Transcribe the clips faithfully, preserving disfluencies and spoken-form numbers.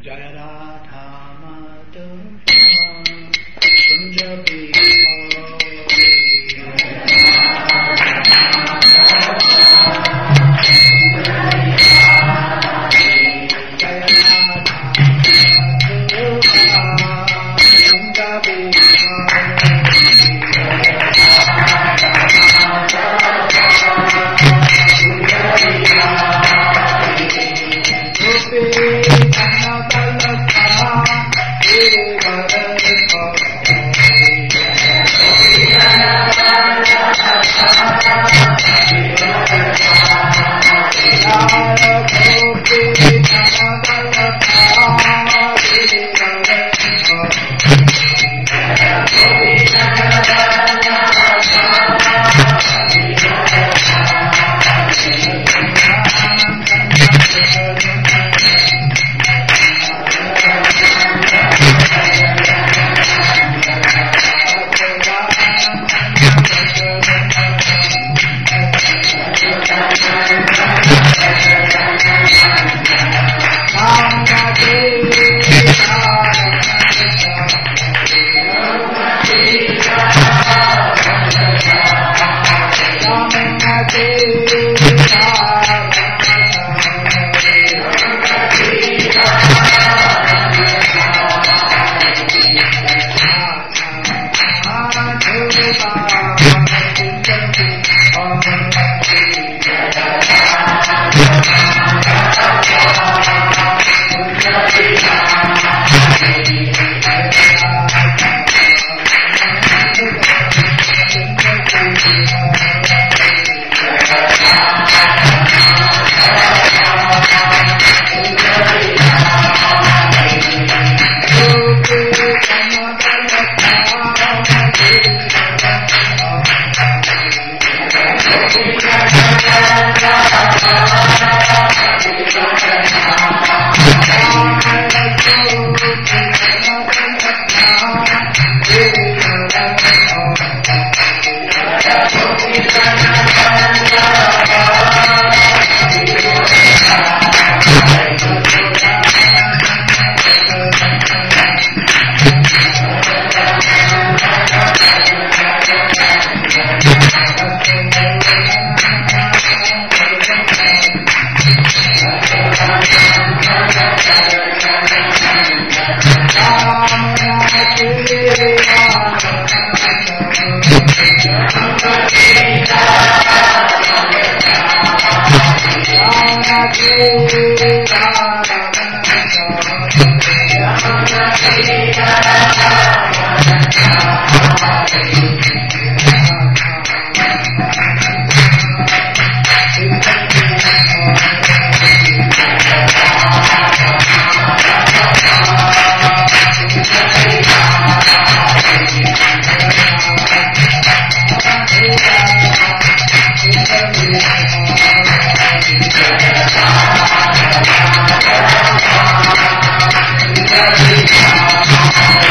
Thank you.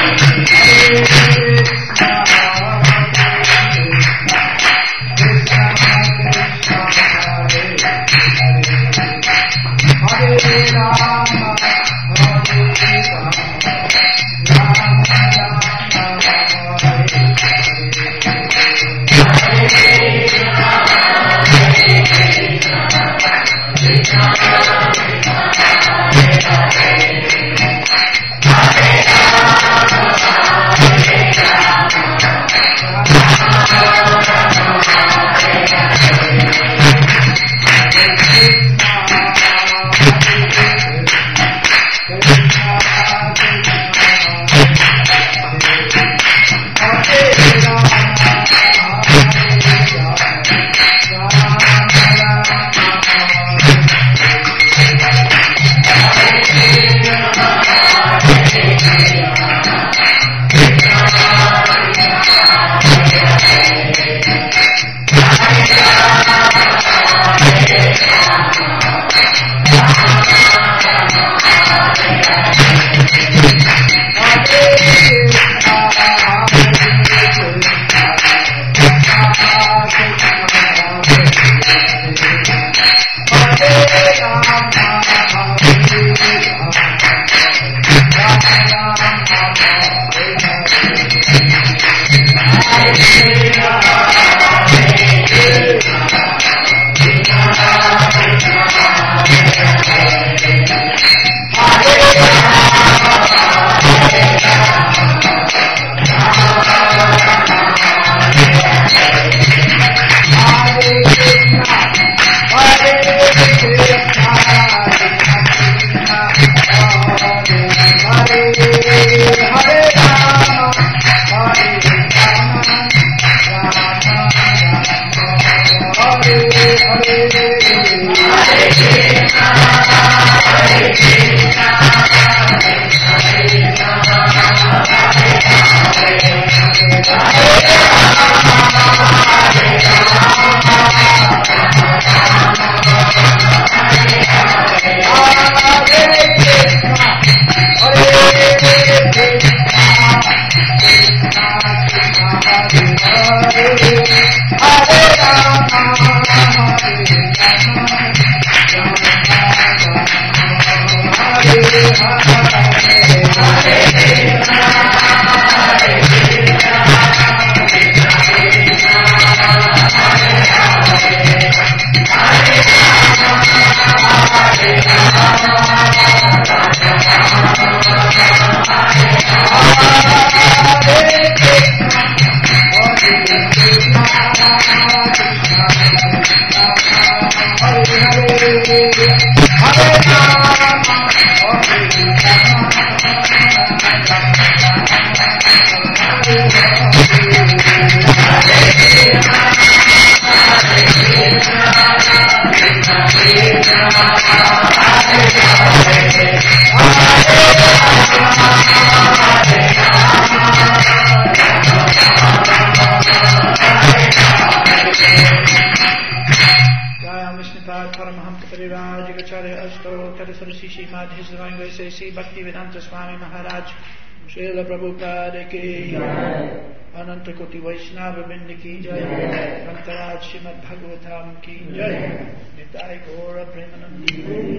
Bhaktivedanta Swami Maharaj, Srila Prabhupada ki jai, Ananta Koti Vaishnava Vrinda ki jai, Antaraj Srimad Bhagavatam ki jai, Nitai Gaura Premanandi.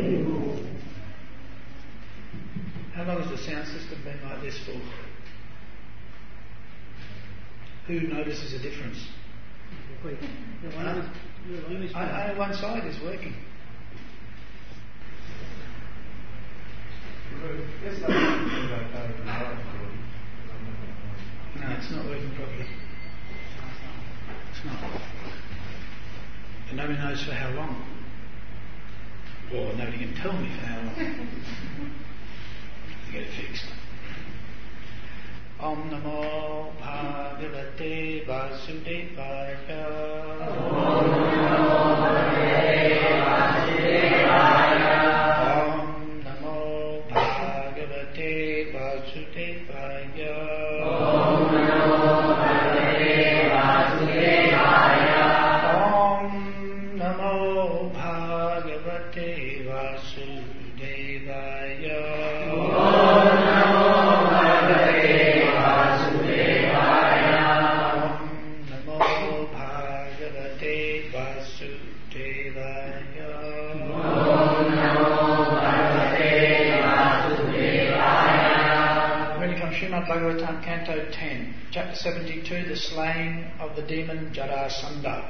How long has the sound system been like this for? Who notices a difference? I, I, one side is working. No, it's not working properly. It's not. And nobody knows for how long. Or nobody can tell me for how long. To get it fixed. Om Namo Bhagavate Vasudevaya. Om Namo Bhagavate Vasudevaya. Vasudevaya. Om Namo Bhagavate Vasudevaya. Om Namo Bhagavate Vasudevaya. Om Namo Bhagavate Vasudevaya. Om Namo Bhagavate Vasudevaya. Om Namo Bhagavate Vasudevaya. Srimad Bhagavatam, Canto ten, Chapter seventy-two, The Slaying of the Demon Jarasandha.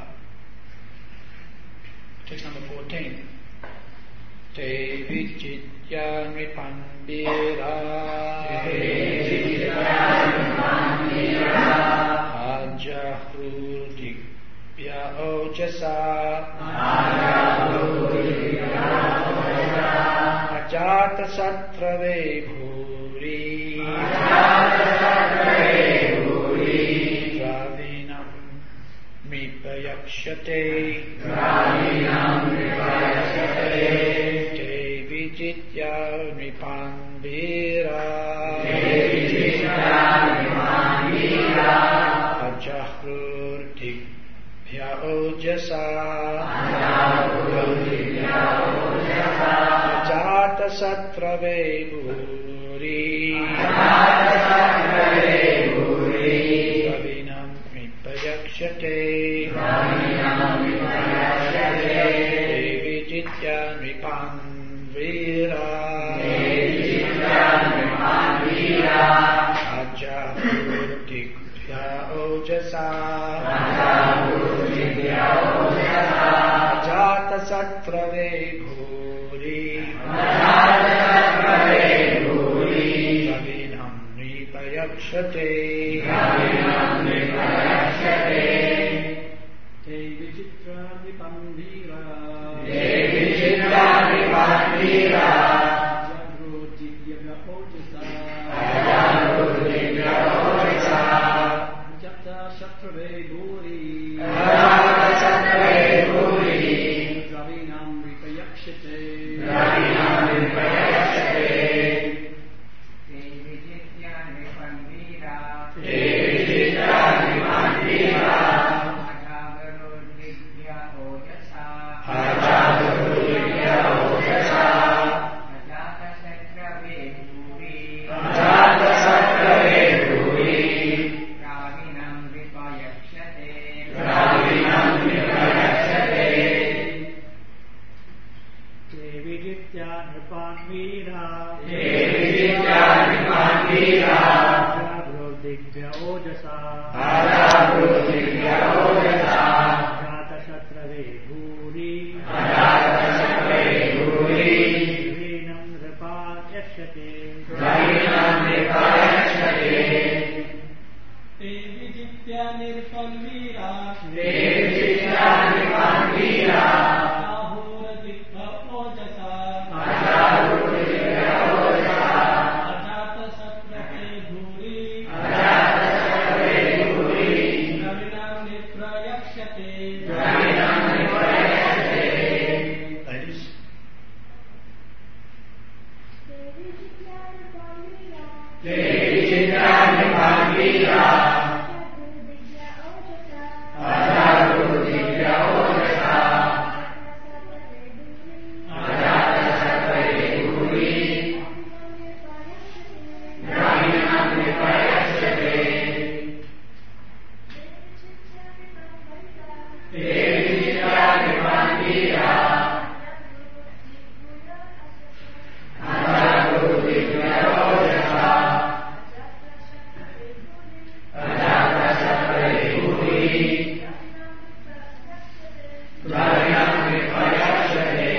Text number fourteen. Te vichitya nripandira ajahrudikya ojasa ajata satrave bhuri Dravinam Mipayakshate Te Vijitya Nipandira Ajahrurtikya Ojasa Ajata Satrave Bhuri Dravinam Mipayakshate Devi Jitya Nripanvira Ajahrurtikya Ojasa Ajata Satrave Bhuri Dravinam Mipayakshate Devi Jitya Nripanvira Devi Jitya Nripanvira Ajahrurtikya Ojasa Ajahrurtikya Ojasa Ajata Satrave Bhuri Ajata Satrave Bhuri Dravinam Mipayakshate Dravinam Mipayakshate Devi Jitya Nripanvira Devi Jitya Nripanvira Ajahrurtikya Ojasa Ajahrurtikya Ojasa Ajata Satrave Bhuri Ajata Satrave Bhuri Dravinam Mipayakshate Digbya Ojasa Jatasatrave Bhuri Vinam Nripa Yakshate Devi Jitya Nirpanvira Ahura Digbya Ojasa Ladies. Devi Jitya Nirpanvira Ahura Digbya Ojasa Ajatasatrave Bhuri Vinam Nripa Yakshate Devi Jitya Nirpanvira Ahura Digbya Ojasa Ajatasatrave Bhuri Vinam Nripa Yakshate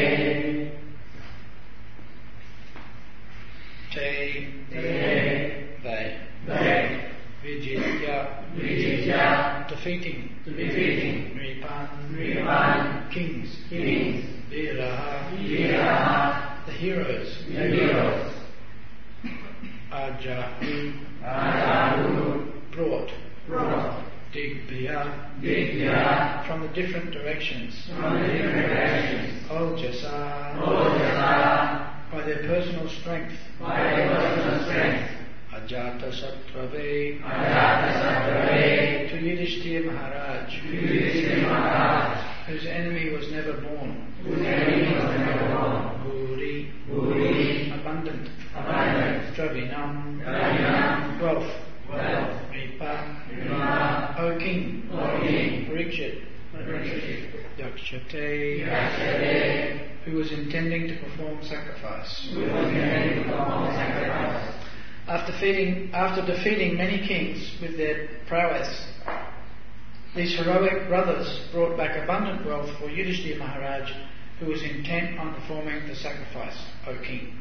Te They Vijitya Defeating Defeating Nripan Kings Kings Viraha The heroes The heroes Ajahu Brought Brought Digbya From the different directions From the different directions Ojasa By their personal strength By their personal strength Ajatasatrave To Yudhishthira Maharaj Whose enemy was never born Bhuri Abundant Dravinam Wealth Nripa O King Parikshit Yakshate Who was intending to perform sacrifice After, feeding, after defeating many kings with their prowess, these heroic brothers brought back abundant wealth for Yudhishthira Maharaj, who was intent on performing the sacrifice, O King.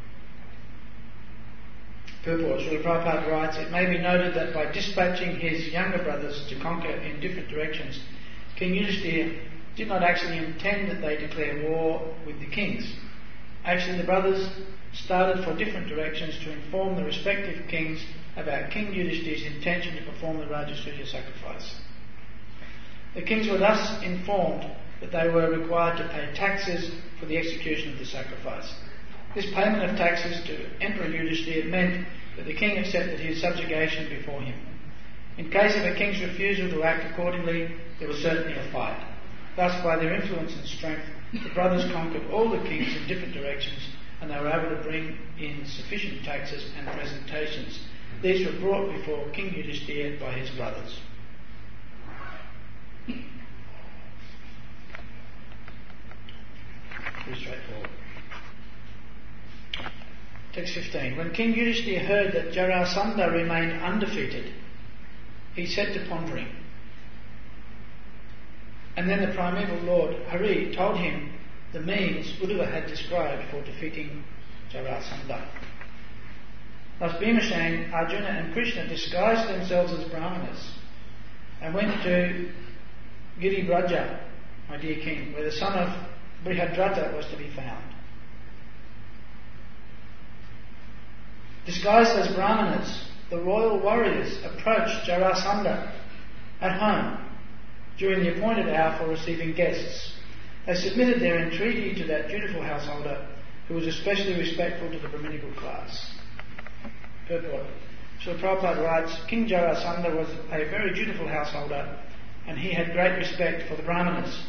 Purport. Srila Prabhupada writes, it may be noted that by dispatching his younger brothers to conquer in different directions, King Yudhishthira did not actually intend that they declare war with the kings. Actually, the brothers started for different directions to inform the respective kings about King Yudhishthira's intention to perform the Rajasuya sacrifice. The kings were thus informed that they were required to pay taxes for the execution of the sacrifice. This payment of taxes to Emperor Yudhishthira meant that the king accepted his subjugation before him. In case of a king's refusal to act accordingly, there was certainly a fight. Thus, by their influence and strength, the brothers conquered all the kings in different directions, and they were able to bring in sufficient taxes and presentations. These were brought before King Yudhishthira by his brothers. Pretty straightforward. Text fifteen. When King Yudhishthira heard that Jarasandha remained undefeated, he set to pondering. And then the primeval Lord Hari told him the means Uddhava had described for defeating Jarasandha. Thus Bhimasena, Arjuna and Krishna disguised themselves as Brahmanas and went to Giribraja, my dear king, where the son of Brihadrata was to be found. Disguised as Brahmanas, the royal warriors approached Jarasandha at home during the appointed hour for receiving guests. They submitted their entreaty to that dutiful householder who was especially respectful to the Brahminical class. Purport. Srila Prabhupada writes, King Jarasandha was a very dutiful householder and he had great respect for the Brahmanas.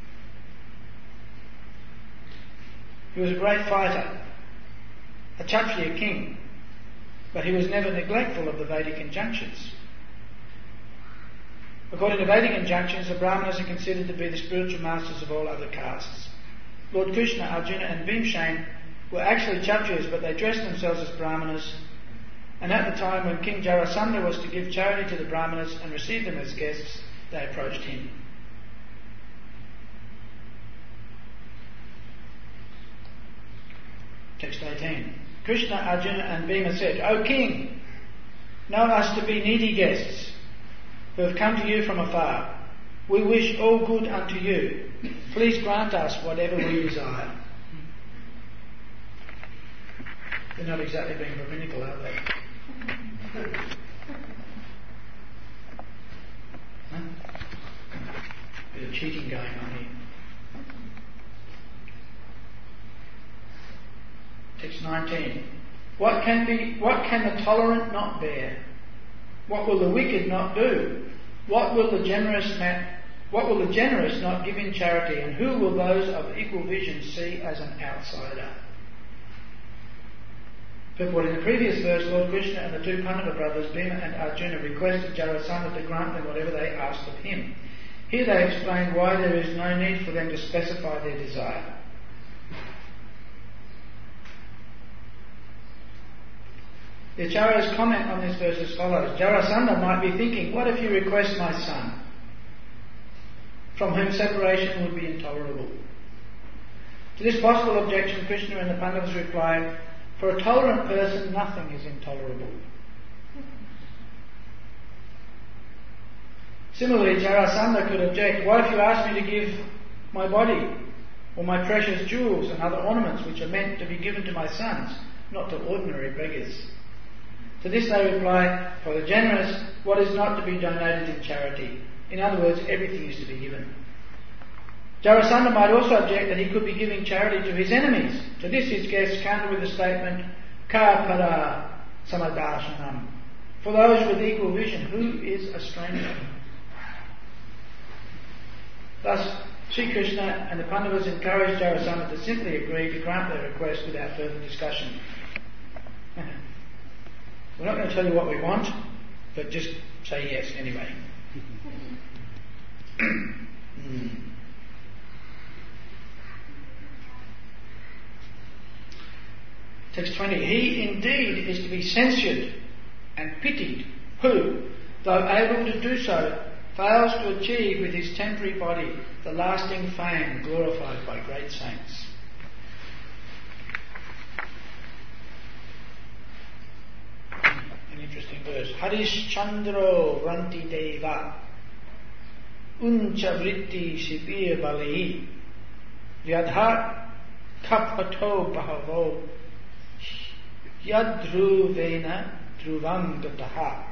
He was a great fighter, a Kshatriya king, but he was never neglectful of the Vedic injunctions. According to Vedic injunctions, the Brahmanas are considered to be the spiritual masters of all other castes. Lord Krishna, Arjuna and Bhimsena were actually Kshatriyas, but they dressed themselves as Brahmanas. And at the time when King Jarasandha was to give charity to the Brahmanas and receive them as guests, they approached him. Text eighteen. Krishna, Arjuna and Bhima said, O king, know us to be needy guests who have come to you from afar. We wish all good unto you. Please grant us whatever we desire. They're not exactly being rabbinical, are they? Huh? Bit of cheating going on here. Text nineteen. What can be? What can the tolerant not bear? What will the wicked not do? What will the generous ma- What will the generous not give in charity? And who will those of equal vision see as an outsider? Purport: in the previous verse, Lord Krishna and the two Pandava brothers, Bhima and Arjuna, requested Jarasandha to grant them whatever they asked of him. Here they explain why there is no need for them to specify their desire. The Acharya's comment on this verse as follows. Jarasandha might be thinking, what if you request my son, from whom separation would be intolerable? To this possible objection, Krishna and the Pandavas replied, for a tolerant person, nothing is intolerable. Similarly, Jarasandha could object, what if you ask me to give my body, or my precious jewels and other ornaments which are meant to be given to my sons, not to ordinary beggars? To this they reply, for the generous, what is not to be donated in charity? In other words, everything is to be given. Jarasandha might also object that he could be giving charity to his enemies. To this his guests counter with the statement, Ka para samadarshanam. For those with equal vision, who is a stranger? Thus, Sri Krishna and the Pandavas encouraged Jarasandha to simply agree to grant their request without further discussion. We're not going to tell you what we want, but just say yes anyway. mm. Text twenty. He indeed is to be censured and pitied who, though able to do so, fails to achieve with his temporary body the lasting fame glorified by great saints. An interesting verse. Harish Chandro Ranti Deva Uncha Vritti Shibir Bali Vyadha Kapato Bahavo Yadruvena Dhruvam Gataha.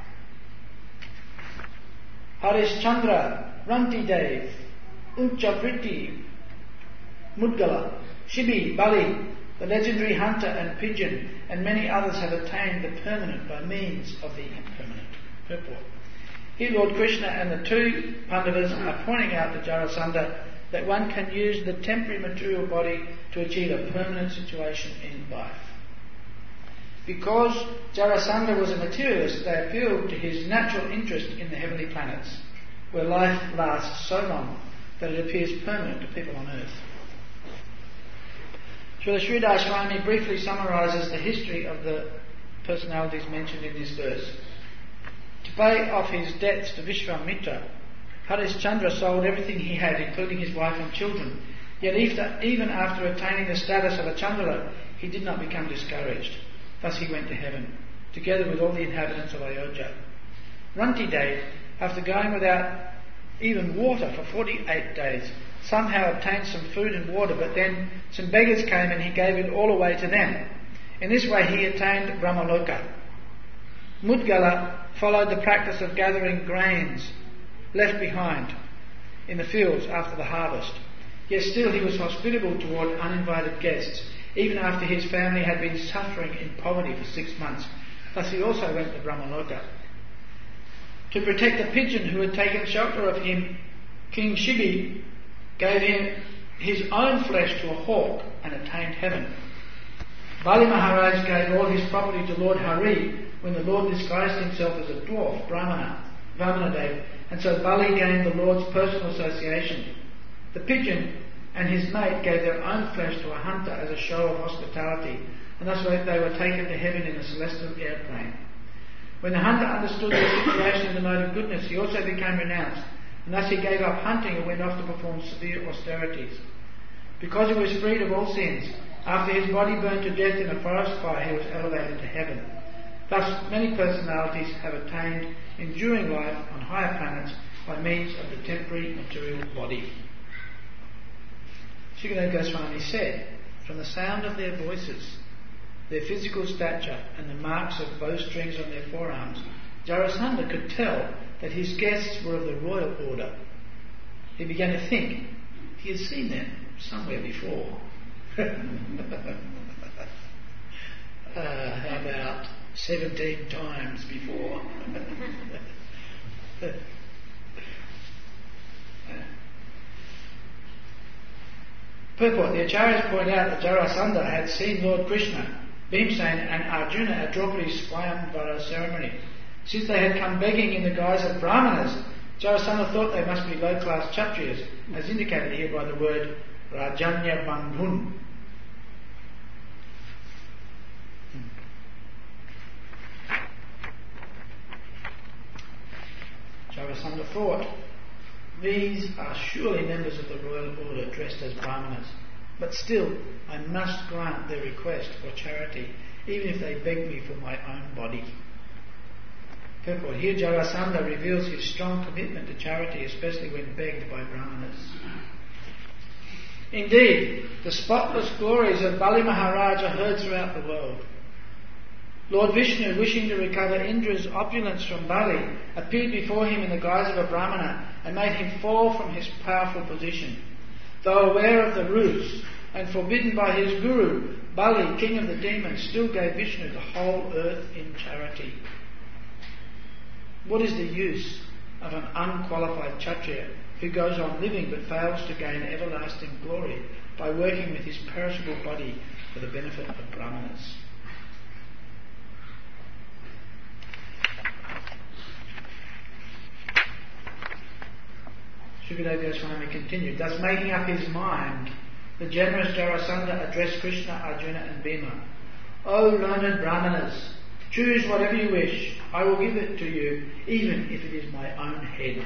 Harish Chandra Ranti Dev Uncha Vritti Mudgala Shibi Bali, the legendary hunter and pigeon, and many others have attained the permanent by means of the impermanent. Purport. Here Lord Krishna and the two Pandavas are pointing out to Jarasandha that one can use the temporary material body to achieve a permanent situation in life. Because Jarasandha was a materialist, they appealed to his natural interest in the heavenly planets, where life lasts so long that it appears permanent to people on earth. Srila Sridhar Swami briefly summarises the history of the personalities mentioned in this verse. To pay off his debts to Vishwamitra, Harish Chandra sold everything he had, including his wife and children. Yet even after attaining the status of a Chandala, he did not become discouraged. Thus he went to heaven, together with all the inhabitants of Ayodhya. Rantidev, after going without even water for forty-eight days, somehow obtained some food and water, but then some beggars came and he gave it all away to them. In this way he attained Brahmaloka. Mudgala followed the practice of gathering grains left behind in the fields after the harvest. Yet still he was hospitable toward uninvited guests, even after his family had been suffering in poverty for six months. Thus he also went to Brahmaloka. To protect the pigeon who had taken shelter of him, King Shibi gave him his own flesh to a hawk and attained heaven. Bali Maharaj gave all his property to Lord Hari when the Lord disguised himself as a dwarf, Brahmana, Vamanadev, and so Bali gained the Lord's personal association. The pigeon and his mate gave their own flesh to a hunter as a show of hospitality, and thus they were taken to heaven in a celestial airplane. When the hunter understood the situation in the mode of goodness, he also became renounced, and thus he gave up hunting and went off to perform severe austerities. Because he was freed of all sins, after his body burned to death in a forest fire, he was elevated to heaven. Thus, many personalities have attained enduring life on higher planets by means of the temporary material body. Shukadeva Goswami said, from the sound of their voices, their physical stature, and the marks of bowstrings on their forearms, Jarasandha could tell that his guests were of the royal order. He began to think he had seen them somewhere before. uh, how about seventeen times before? Purport. The Acharyas point out that Jarasandha had seen Lord Krishna, Bhimsen and Arjuna at Draupadi's Swayamvara ceremony. Since they had come begging in the guise of Brahmanas, Jarasandha thought they must be low-class Kshatriyas, as indicated here by the word Rajanya Bandhun. Jarasandha thought, these are surely members of the royal order dressed as Brahmanas, but still I must grant their request for charity, even if they beg me for my own body. Therefore, here Jarasandha reveals his strong commitment to charity, especially when begged by Brahmanas. Indeed, the spotless glories of Bali Maharaj are heard throughout the world. Lord Vishnu, wishing to recover Indra's opulence from Bali, appeared before him in the guise of a Brahmana and made him fall from his powerful position. Though aware of the ruse and forbidden by his guru, Bali, king of the demons, still gave Vishnu the whole earth in charity. What is the use of an unqualified Kshatriya who goes on living but fails to gain everlasting glory by working with his perishable body for the benefit of Brahmanas? Shukadeva Goswami continued, thus making up his mind, the generous Jarasandha addressed Krishna, Arjuna and Bhima. O learned Brahmanas, choose whatever you wish, I will give it to you, even if it is my own head.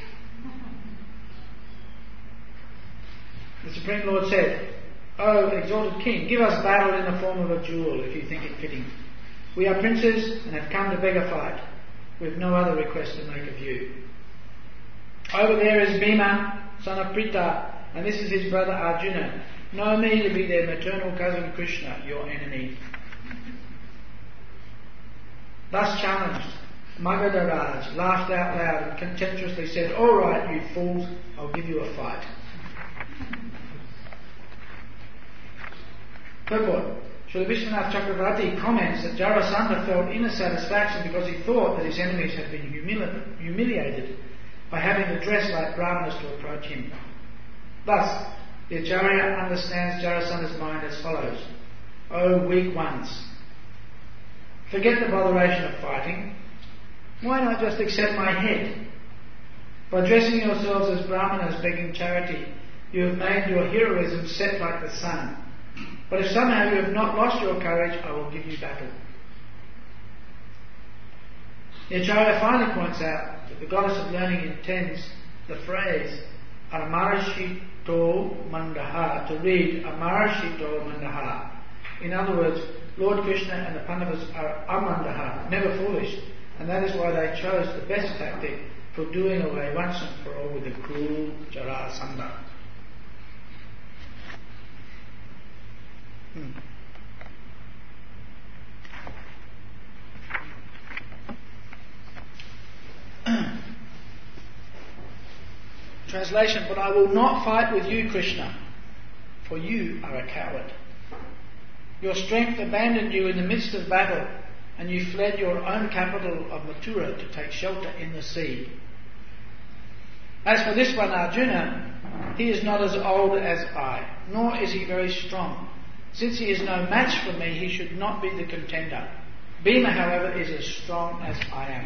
The Supreme Lord said, O exalted King, give us battle in the form of a duel, if you think it fitting. We are princes and have come to beg a fight. We have no other request to make of you. Over there is Bhima, son of Pritha, and this is his brother Arjuna. Know me to be their maternal cousin Krishna, your enemy. Thus challenged, Magadharaj laughed out loud and contemptuously said, all right, you fools, I'll give you a fight. Purport. Srila Vishwanath Chakravarti comments that Jarasandha felt inner satisfaction because he thought that his enemies had been humili- humiliated by having to dress like Brahmanas to approach him. Thus, the Acharya understands Jarasandha's mind as follows. O weak ones, forget the botheration of fighting. Why not just accept my head? By dressing yourselves as Brahmanas begging charity, you have made your heroism set like the sun. But if somehow you have not lost your courage, I will give you battle. The Acharya finally points out that the goddess of learning intends the phrase Amarashito Mandaha to read Amarashito Mandaha. In other words, Lord Krishna and the Pandavas are Amandaha, never foolish, and that is why they chose the best tactic for doing away once and for all with the cruel Jarasandha. Hmm. Translation, but I will not fight with you, Krishna, for you are a coward. Your strength abandoned you in the midst of battle, and you fled your own capital of Mathura to take shelter in the sea. As for this one, Arjuna, he is not as old as I, nor is he very strong. Since he is no match for me, he should not be the contender. Bhima, however, is as strong as I am.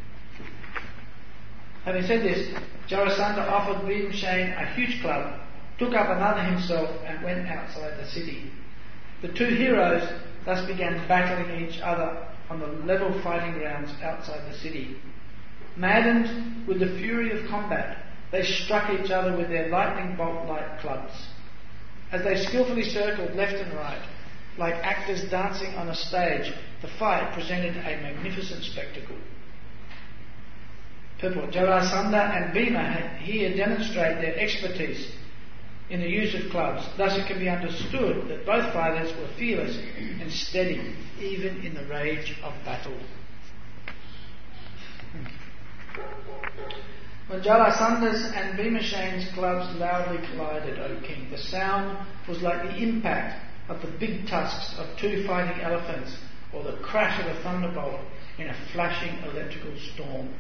Having said this, Jarasandha offered Bhimsen a huge club, took up another himself and went outside the city. The two heroes thus began battling each other on the level fighting grounds outside the city. Maddened with the fury of combat, they struck each other with their lightning bolt-like clubs. As they skillfully circled left and right, like actors dancing on a stage, the fight presented a magnificent spectacle. Purport. Jarasandha and Bhima here demonstrate their expertise in the use of clubs. Thus it can be understood that both fighters were fearless and steady, even in the rage of battle. When Jarasandha's and Bhimashena's clubs loudly collided, O king, the sound was like the impact of the big tusks of two fighting elephants, or the crash of a thunderbolt in a flashing electrical storm.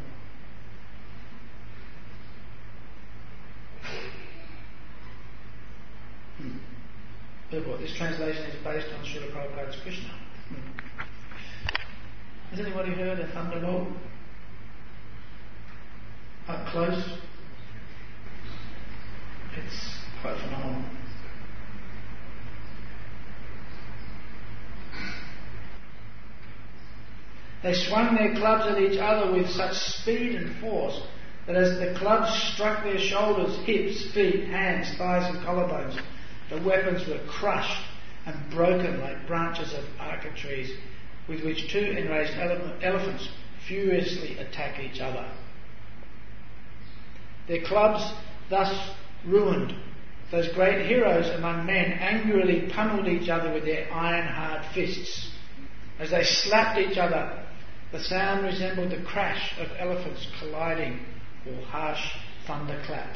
Hmm. This translation is based on Srila Prabhupada's Krishna. Hmm. Has anybody heard a thunderbolt up close? It's quite phenomenal. They swung their clubs at each other with such speed and force that as the clubs struck their shoulders, hips, feet, hands, thighs and collarbones, the weapons were crushed and broken like branches of arca trees with which two enraged ele- elephants furiously attack each other. Their clubs thus ruined, those great heroes among men angrily pummeled each other with their iron-hard fists. As they slapped each other, the sound resembled the crash of elephants colliding or harsh thunderclaps.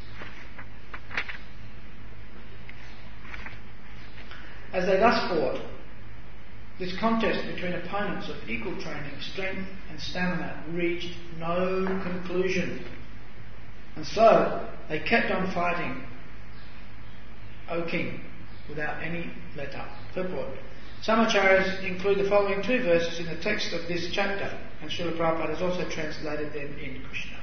As they thus fought, this contest between opponents of equal training, strength and stamina reached no conclusion. And so they kept on fighting, O king, without any let-up. Purport. Some acharyas include the following two verses in the text of this chapter, and Srila Prabhupada has also translated them in Krishna.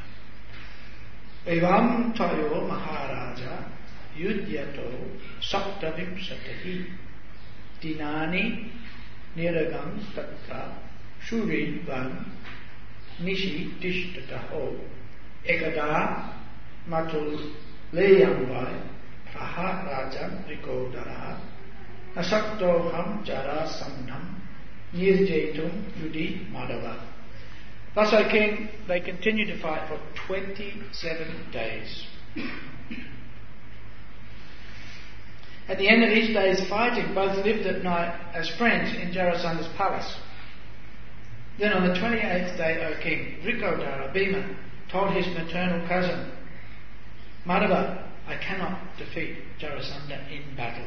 Evam tayo maharaja yudhyato saptavim satahi dinani niragam tatra shurin van nishi tishtataho ekada matul leyamvai praha rajam rikodara asaktoham jara samnam nirjetum yudi madava. Thus, O king, they continued to fight for twenty-seven days. At the end of each day's fighting, both lived at night as friends in Jarasandha's palace. Then on the twenty-eighth day, O king, Rikodara, Bhima, told his maternal cousin, Madhava, I cannot defeat Jarasandha in battle.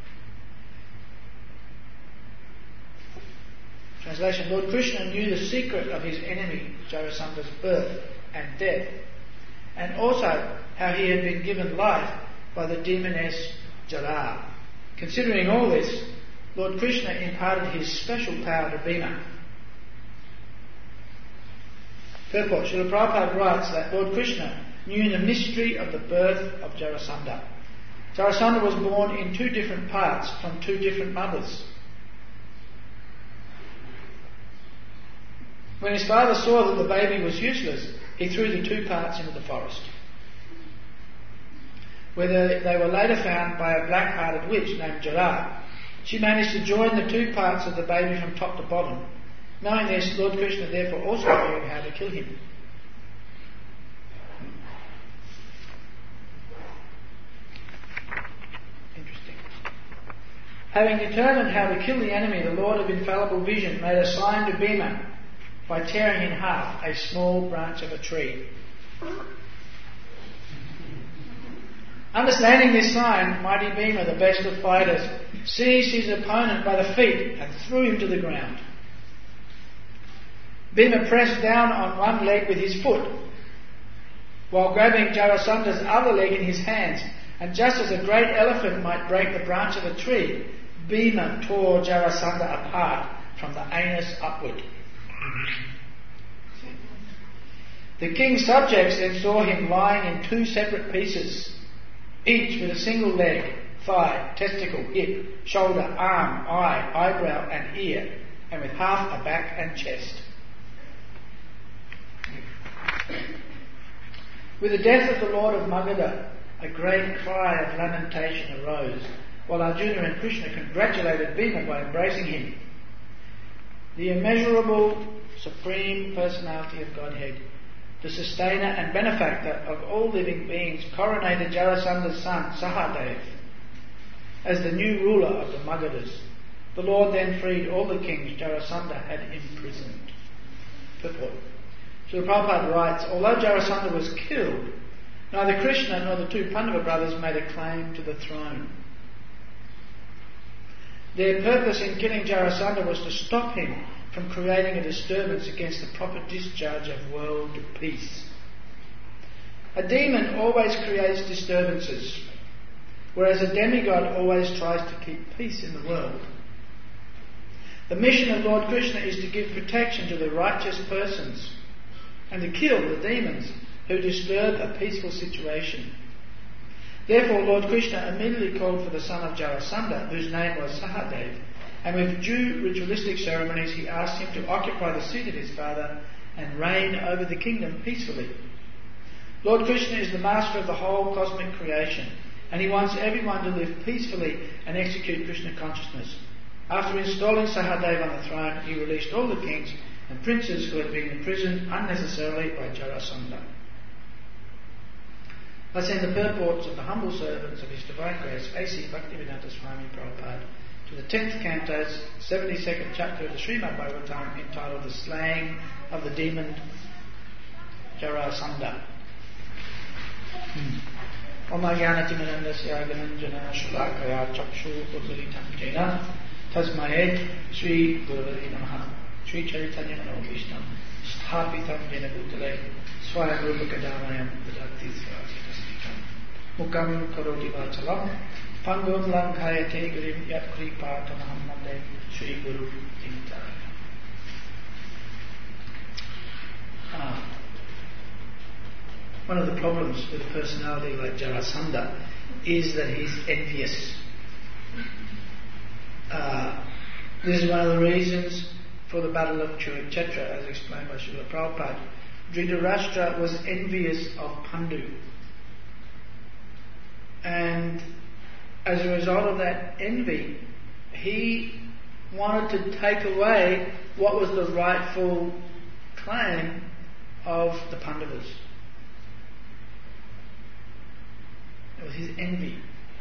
Translation. Lord Krishna knew the secret of his enemy Jarasandha's birth and death, and also how he had been given life by the demoness Jara. Considering all this, Lord Krishna imparted his special power to Bhima. Purport. Srila Prabhupada writes that Lord Krishna knew the mystery of the birth of Jarasandha. Jarasandha was born in two different parts from two different mothers. When his father saw that the baby was useless, he threw the two parts into the forest, where they were later found by a black-hearted witch named Jara. She managed to join the two parts of the baby from top to bottom. Knowing this, Lord Krishna therefore also knew how to kill him. Interesting. Having determined how to kill the enemy, the Lord of Infallible Vision made a sign to Bhima by tearing in half a small branch of a tree. Understanding this sign, mighty Bhima, the best of fighters, seized his opponent by the feet and threw him to the ground. Bhima pressed down on one leg with his foot, while grabbing Jarasandha's other leg in his hands, and just as a great elephant might break the branch of a tree, Bhima tore Jarasandha apart from the anus upward. The king's subjects then saw him lying in two separate pieces, each with a single leg, thigh, testicle, hip, shoulder, arm, eye, eyebrow and ear, and with half a back and chest. With the death of the Lord of Magadha, a great cry of lamentation arose, while Arjuna and Krishna congratulated Bhima by embracing him. The immeasurable, supreme personality of Godhead, the sustainer and benefactor of all living beings, coronated Jarasanda's son, Sahadev, as the new ruler of the Magadhas. The Lord then freed all the kings Jarasandha had imprisoned. Purport. So Prabhupada writes, although Jarasandha was killed, neither Krishna nor the two Pandava brothers made a claim to the throne. Their purpose in killing Jarasandha was to stop him from creating a disturbance against the proper discharge of world peace. A demon always creates disturbances, whereas a demigod always tries to keep peace in the world. The mission of Lord Krishna is to give protection to the righteous persons and to kill the demons who disturb a peaceful situation. Therefore, Lord Krishna immediately called for the son of Jarasandha, whose name was Sahadev, and with due ritualistic ceremonies he asked him to occupy the seat of his father and reign over the kingdom peacefully. Lord Krishna is the master of the whole cosmic creation, and he wants everyone to live peacefully and execute Krishna consciousness. After installing Sahadev on the throne, he released all the kings and princes who had been imprisoned unnecessarily by Jarasandha. I send the purports of the humble servants of His Divine Grace, A C Bhaktivedanta Swami Prabhupada, to the tenth canto's seventy-second chapter of the Srimad Bhagavatam, entitled The Slaying of the Demon Jarasandha. Om Ajnanatimirandasya Gananjana Shulakaya Chakshu Udvalitam Jena Tasmayet Sri Guruvade Namaha Sri Chaitanya Manobhishnam Sthapitam Jena Bhutale Swayam Rupa Kadamayam Vidakti Svasitastikam Mukam Karoti Vachalam Pangum Langhayate Grim Yat Kripa Tamahamade Sri Guru Tintaraya. Ah. One of the problems with a personality like Jarasandha is that he's envious. Uh, this is one of the reasons for the battle of Kurukshetra, as explained by Srila Prabhupada. Dhritarashtra was envious of Pandu. And as a result of that envy, he wanted to take away what was the rightful claim of the Pandavas. It was his envy.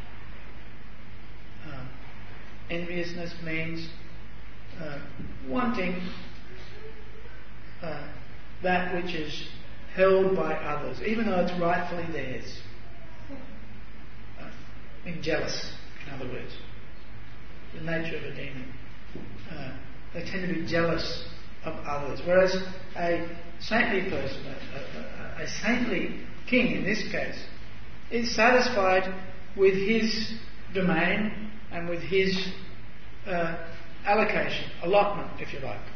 Uh, enviousness means uh, wanting uh, that which is held by others, even though it's rightfully theirs. Uh, being jealous, in other words. The nature of a demon. Uh, they tend to be jealous of others. Whereas a saintly person, a, a, a saintly king in this case, is satisfied with his domain and with his uh, allocation, allotment, if you like.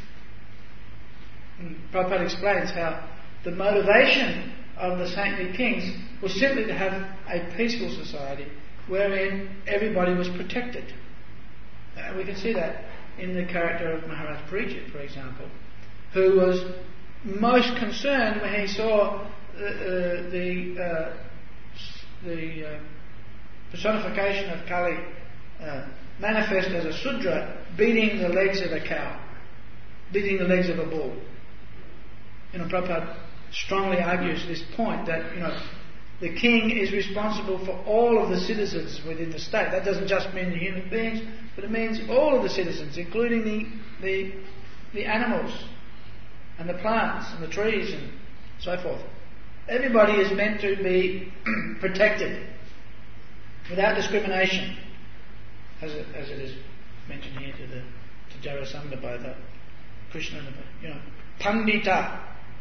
And Prabhupada explains how the motivation of the saintly kings was simply to have a peaceful society wherein everybody was protected. Uh, we can see that in the character of Maharaj Parikshit, for example, who was most concerned when he saw uh, uh, the uh, the uh, personification of Kali uh, manifest as a Sudra beating the legs of a cow, beating the legs of a bull. You know, Prabhupada strongly argues this point that, you know, the king is responsible for all of the citizens within the state. That doesn't just mean the human beings, but it means all of the citizens, including the the, the animals and the plants and the trees and so forth. Everybody is meant to be protected without discrimination, as it, as it is mentioned here to the to Jarasandha by the Krishna, you know, Pandita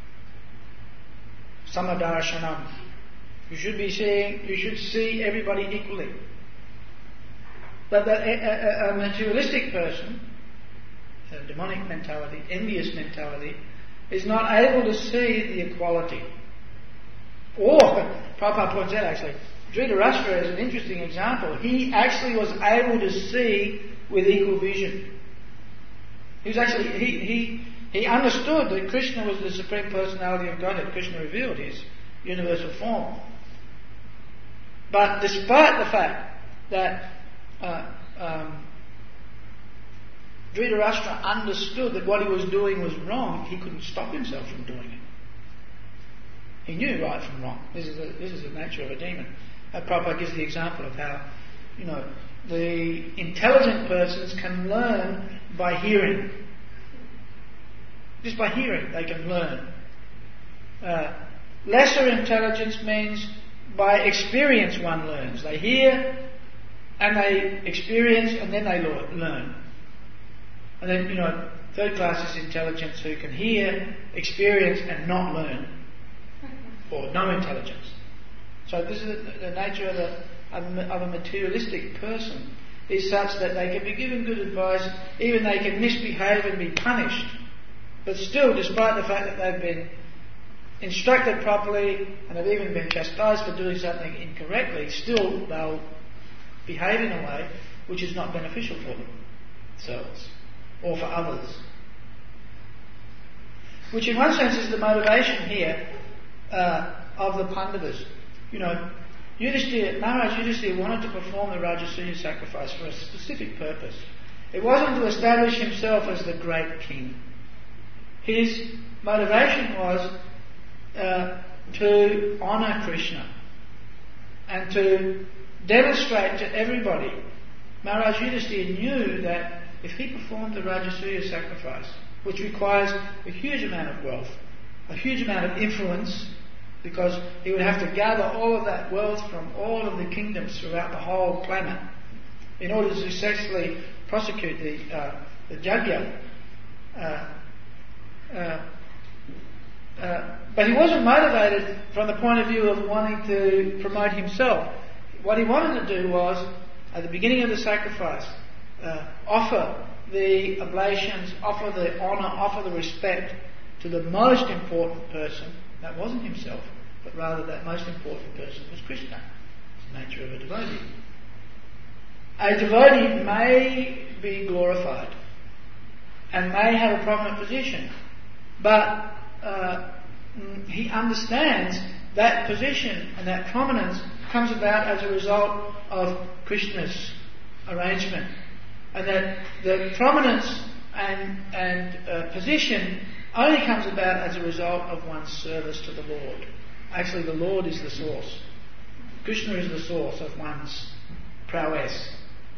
Samadarshanam. You should be seeing, you should see everybody equally. But the, a, a, a materialistic person, a demonic mentality, envious mentality, is not able to see the equality. Or, Prabhupada points out actually, Dhritarashtra is an interesting example. He actually was able to see with equal vision. He was actually he he he understood that Krishna was the Supreme Personality of Godhead. Krishna revealed his universal form. But despite the fact that uh, um, Dhritarashtra understood that what he was doing was wrong, he couldn't stop himself from doing it. He knew right from wrong. This is the, this is the nature of a demon. Uh, Prabhupada gives the example of how, you know, the intelligent persons can learn by hearing. Just by hearing they can learn. Uh, lesser intelligence means by experience one learns. They hear and they experience and then they learn. And then, you know, third class is intelligence who can hear, experience and not learn. Or no intelligence. So this is the, the nature of a, of a materialistic person is such that they can be given good advice, even they can misbehave and be punished, but still, despite the fact that they've been instructed properly and have even been chastised for doing something incorrectly, still they'll behave in a way which is not beneficial for themselves or for others. Which in one sense is the motivation here uh, of the Pandavas. You know, Yudhishthira, Maharaj Yudhishthira wanted to perform the Rajasuya sacrifice for a specific purpose. It wasn't to establish himself as the great king. His motivation was uh, to honour Krishna and to demonstrate to everybody. Maharaj Yudhishthira knew that if he performed the Rajasuya sacrifice, which requires a huge amount of wealth, a huge amount of influence, because he would have to gather all of that wealth from all of the kingdoms throughout the whole planet in order to successfully prosecute the uh, the yajna. Uh, uh, uh, but he wasn't motivated from the point of view of wanting to promote himself. What he wanted to do was, at the beginning of the sacrifice, uh, offer the oblations, offer the honour, offer the respect to the most important person. That wasn't himself, but rather that most important person was Krishna. It's the nature of a devotee. A devotee may be glorified and may have a prominent position, but uh, he understands that position and that prominence comes about as a result of Krishna's arrangement, and that the prominence and, and uh, position only comes about as a result of one's service to the Lord. Actually, the Lord is the source. Krishna is the source of one's prowess.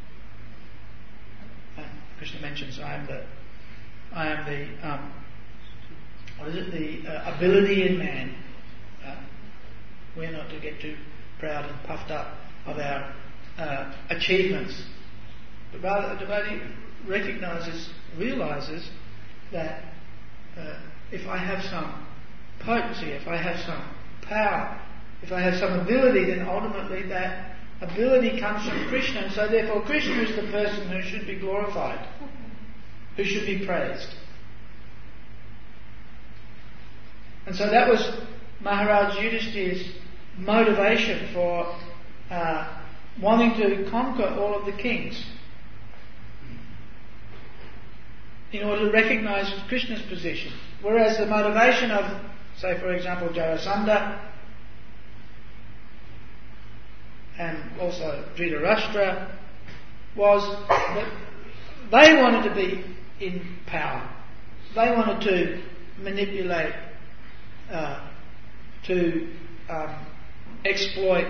Uh, Krishna mentions, "I am the, I am the, um, what is it? The uh, ability in man." Uh, we're not to get too proud and puffed up of our uh, achievements, but rather the devotee recognises, realises that uh, if I have some potency, if I have some power, if I have some ability, then ultimately that ability comes from Krishna, and so therefore Krishna is the person who should be glorified, who should be praised. And so that was Maharaj Yudhishthira's motivation for uh, wanting to conquer all of the kings, in order to recognise Krishna's position. Whereas the motivation of, say for example, Jarasandha and also Dhritarashtra was that they wanted to be in power. They wanted to manipulate, uh, to um, exploit,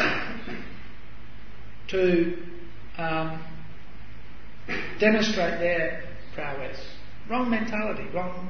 to um, demonstrate their prowess. Wrong mentality, wrong.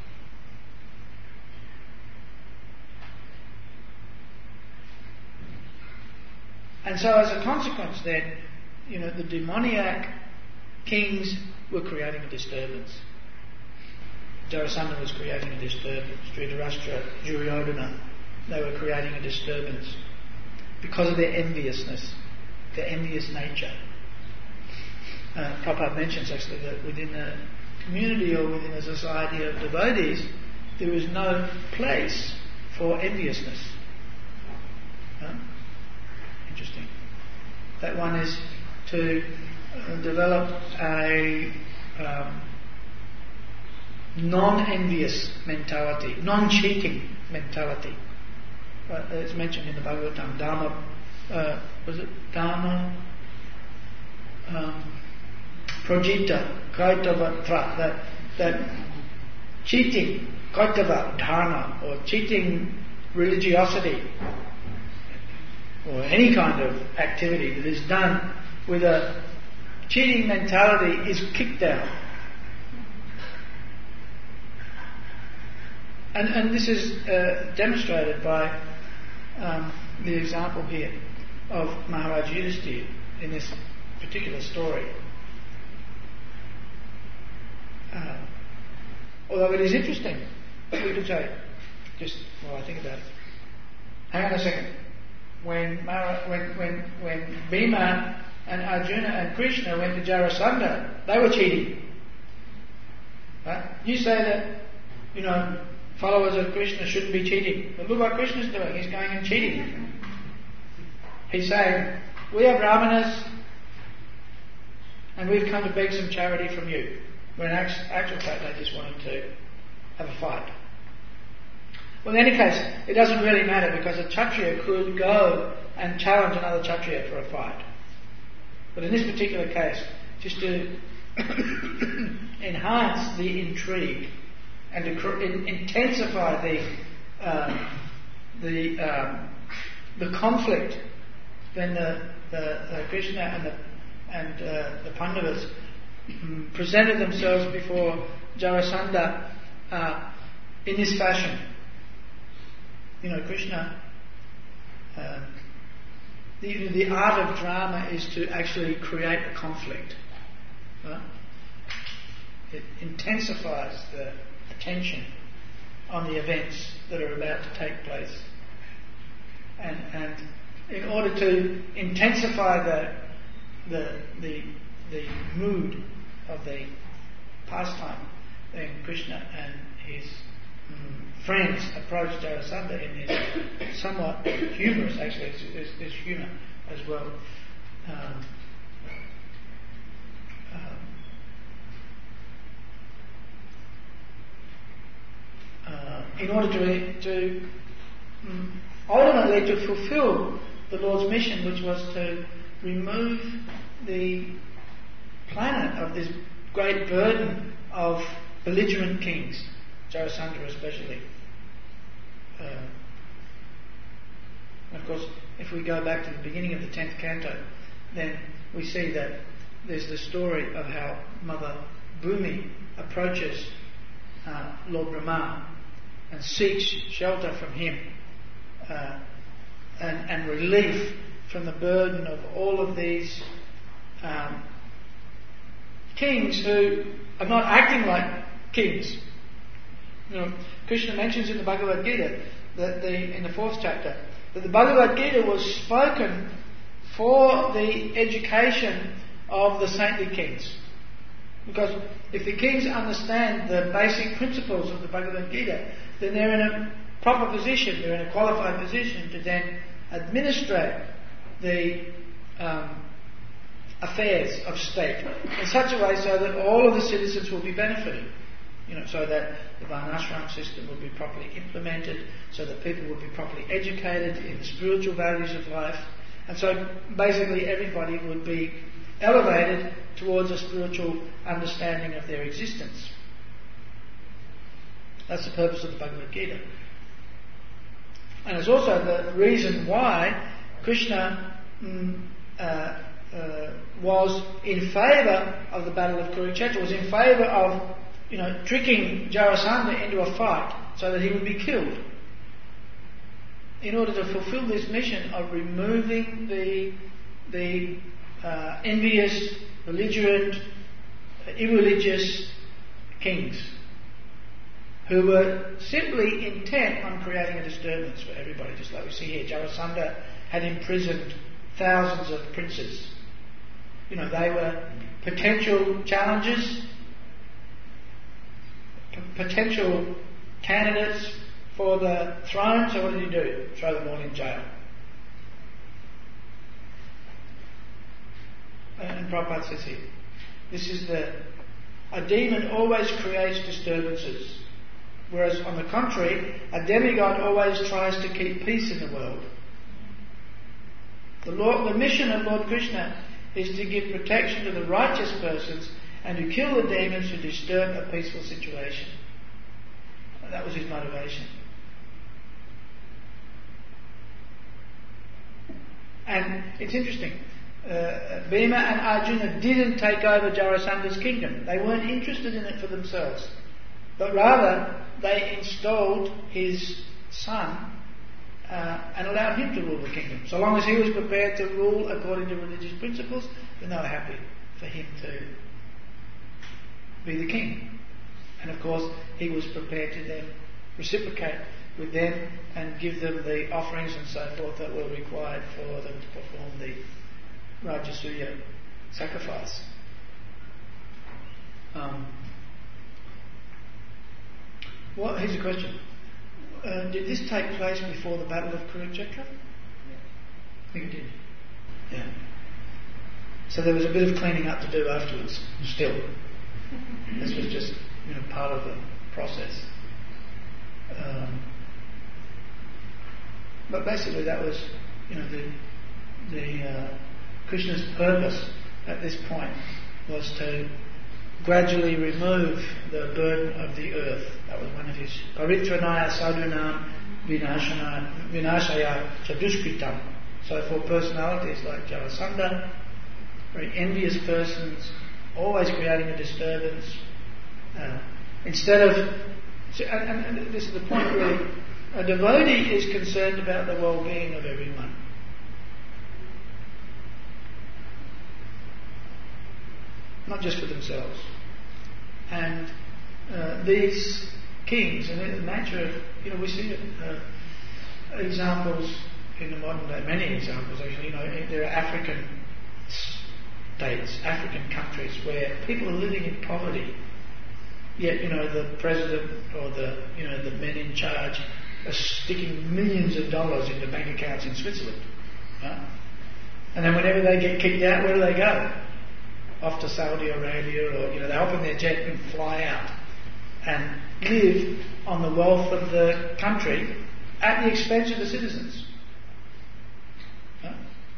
And so as a consequence then, you know, the demoniac kings were creating a disturbance. Jarasandha was creating a disturbance. Dhritarashtra, Duryodhana, they were creating a disturbance because of their enviousness, their envious nature. Uh, Prabhupada mentions actually that within a community or within a society of devotees, there is no place for enviousness. Huh? interesting. That one is to uh, develop a um, non-envious mentality, non-cheating mentality. Uh, it's mentioned in the Bhagavatam, Dharma, uh, was it Dharma? Um, Projita, Kaitavatra, that, that cheating, Kaitava Dharma, or cheating religiosity, or any kind of activity that is done with a cheating mentality is kicked out. And, and this is uh, demonstrated by um, the example here of Maharaj Yudhisthira in this particular story. Uh, although it is interesting, we could say, just while I think about it, hang on a second. When Mara, when when when Bhima and Arjuna and Krishna went to Jarasandha, they were cheating. Right? You say that, you know, followers of Krishna shouldn't be cheating. But look what Krishna's doing. He's going and cheating. He's saying, we are Brahmanas and we've come to beg some charity from you. When in actual fact they just wanted to have a fight. Well, in any case, it doesn't really matter because a Kshatriya could go and challenge another Kshatriya for a fight. But in this particular case, just to enhance the intrigue and to cr- in- intensify the uh, the um, the conflict, then the, the, the Krishna and the and uh, the Pandavas um, presented themselves before Jarasandha uh, in this fashion. You know, Krishna. Uh, the the art of drama is to actually create a conflict. Right? It intensifies the attention on the events that are about to take place, and and in order to intensify the the the the mood of the pastime, then Krishna and his um, friends approached Jarasandha in this somewhat humorous, actually, there's, there's humour as well. Um, um, Uh, in order to, to um, ultimately to fulfill the Lord's mission, which was to remove the planet of this great burden of belligerent kings, Jarasandha especially. Uh, of course, if we go back to the beginning of the tenth canto, then we see that there's the story of how Mother Bhumi approaches uh, Lord Brahma and seeks shelter from him uh, and, and relief from the burden of all of these um, kings who are not acting like kings. You know, Krishna mentions in the Bhagavad Gita that the in the fourth chapter that the Bhagavad Gita was spoken for the education of the saintly kings. Because if the kings understand the basic principles of the Bhagavad Gita, then they're in a proper position, they're in a qualified position to then administrate the um, affairs of state in such a way so that all of the citizens will be benefited. You know, so that the Varnashram system will be properly implemented, so that people will be properly educated in the spiritual values of life, and so basically everybody would be elevated towards a spiritual understanding of their existence. That's the purpose of the Bhagavad Gita. And it's also the reason why Krishna mm, uh, uh, was in favour of the Battle of Kurukshetra, was in favour of, you know, tricking Jarasandha into a fight so that he would be killed, in order to fulfill this mission of removing the the uh, envious, belligerent, irreligious kings who were simply intent on creating a disturbance for everybody, just like we see here. Jarasandha had imprisoned thousands of princes. You know, they were potential challengers, p- potential candidates for the throne, so what did he do? Throw them all in jail. and Prabhupada says here, this is the, a demon always creates disturbances, whereas on the contrary, a demigod always tries to keep peace in the world. The, Lord, the mission of Lord Krishna is to give protection to the righteous persons and to kill the demons who disturb a peaceful situation. And that was his motivation. And it's interesting, uh, Bhima and Arjuna didn't take over Jarasanda's kingdom. They weren't interested in it for themselves, but rather they installed his son uh, and allowed him to rule the kingdom. So long as he was prepared to rule according to religious principles, then they were happy for him to be the king. And of course, he was prepared to then reciprocate with them and give them the offerings and so forth that were required for them to perform the Rajasuya sacrifice. Um, what, here's a question. Uh, did this take place before the Battle of Kurukshetra? I think it did. Yeah. So there was a bit of cleaning up to do afterwards, still. This was just, you know, part of the process. Um, but basically that was, you know, the, the uh, Krishna's purpose at this point was to gradually remove the burden of the earth. That was one of his paritranaya sadhunam vinashana vinashaya chadushkritam. So for personalities like Jarasandha, very envious persons, always creating a disturbance, uh, instead of, and, and this is the point really, a devotee is concerned about the well-being of everyone. Not just for themselves. And uh, these kings, and the nature of, you know, we see uh, examples in the modern day, many examples actually, you know, there are African states, African countries where people are living in poverty, yet, you know, the president or the, you know, the men in charge are sticking millions of dollars into bank accounts in Switzerland. Huh? And then whenever they get kicked out, where do they go? Off to Saudi Arabia, or, you know, they open their jet and fly out and live on the wealth of the country at the expense of the citizens. Huh?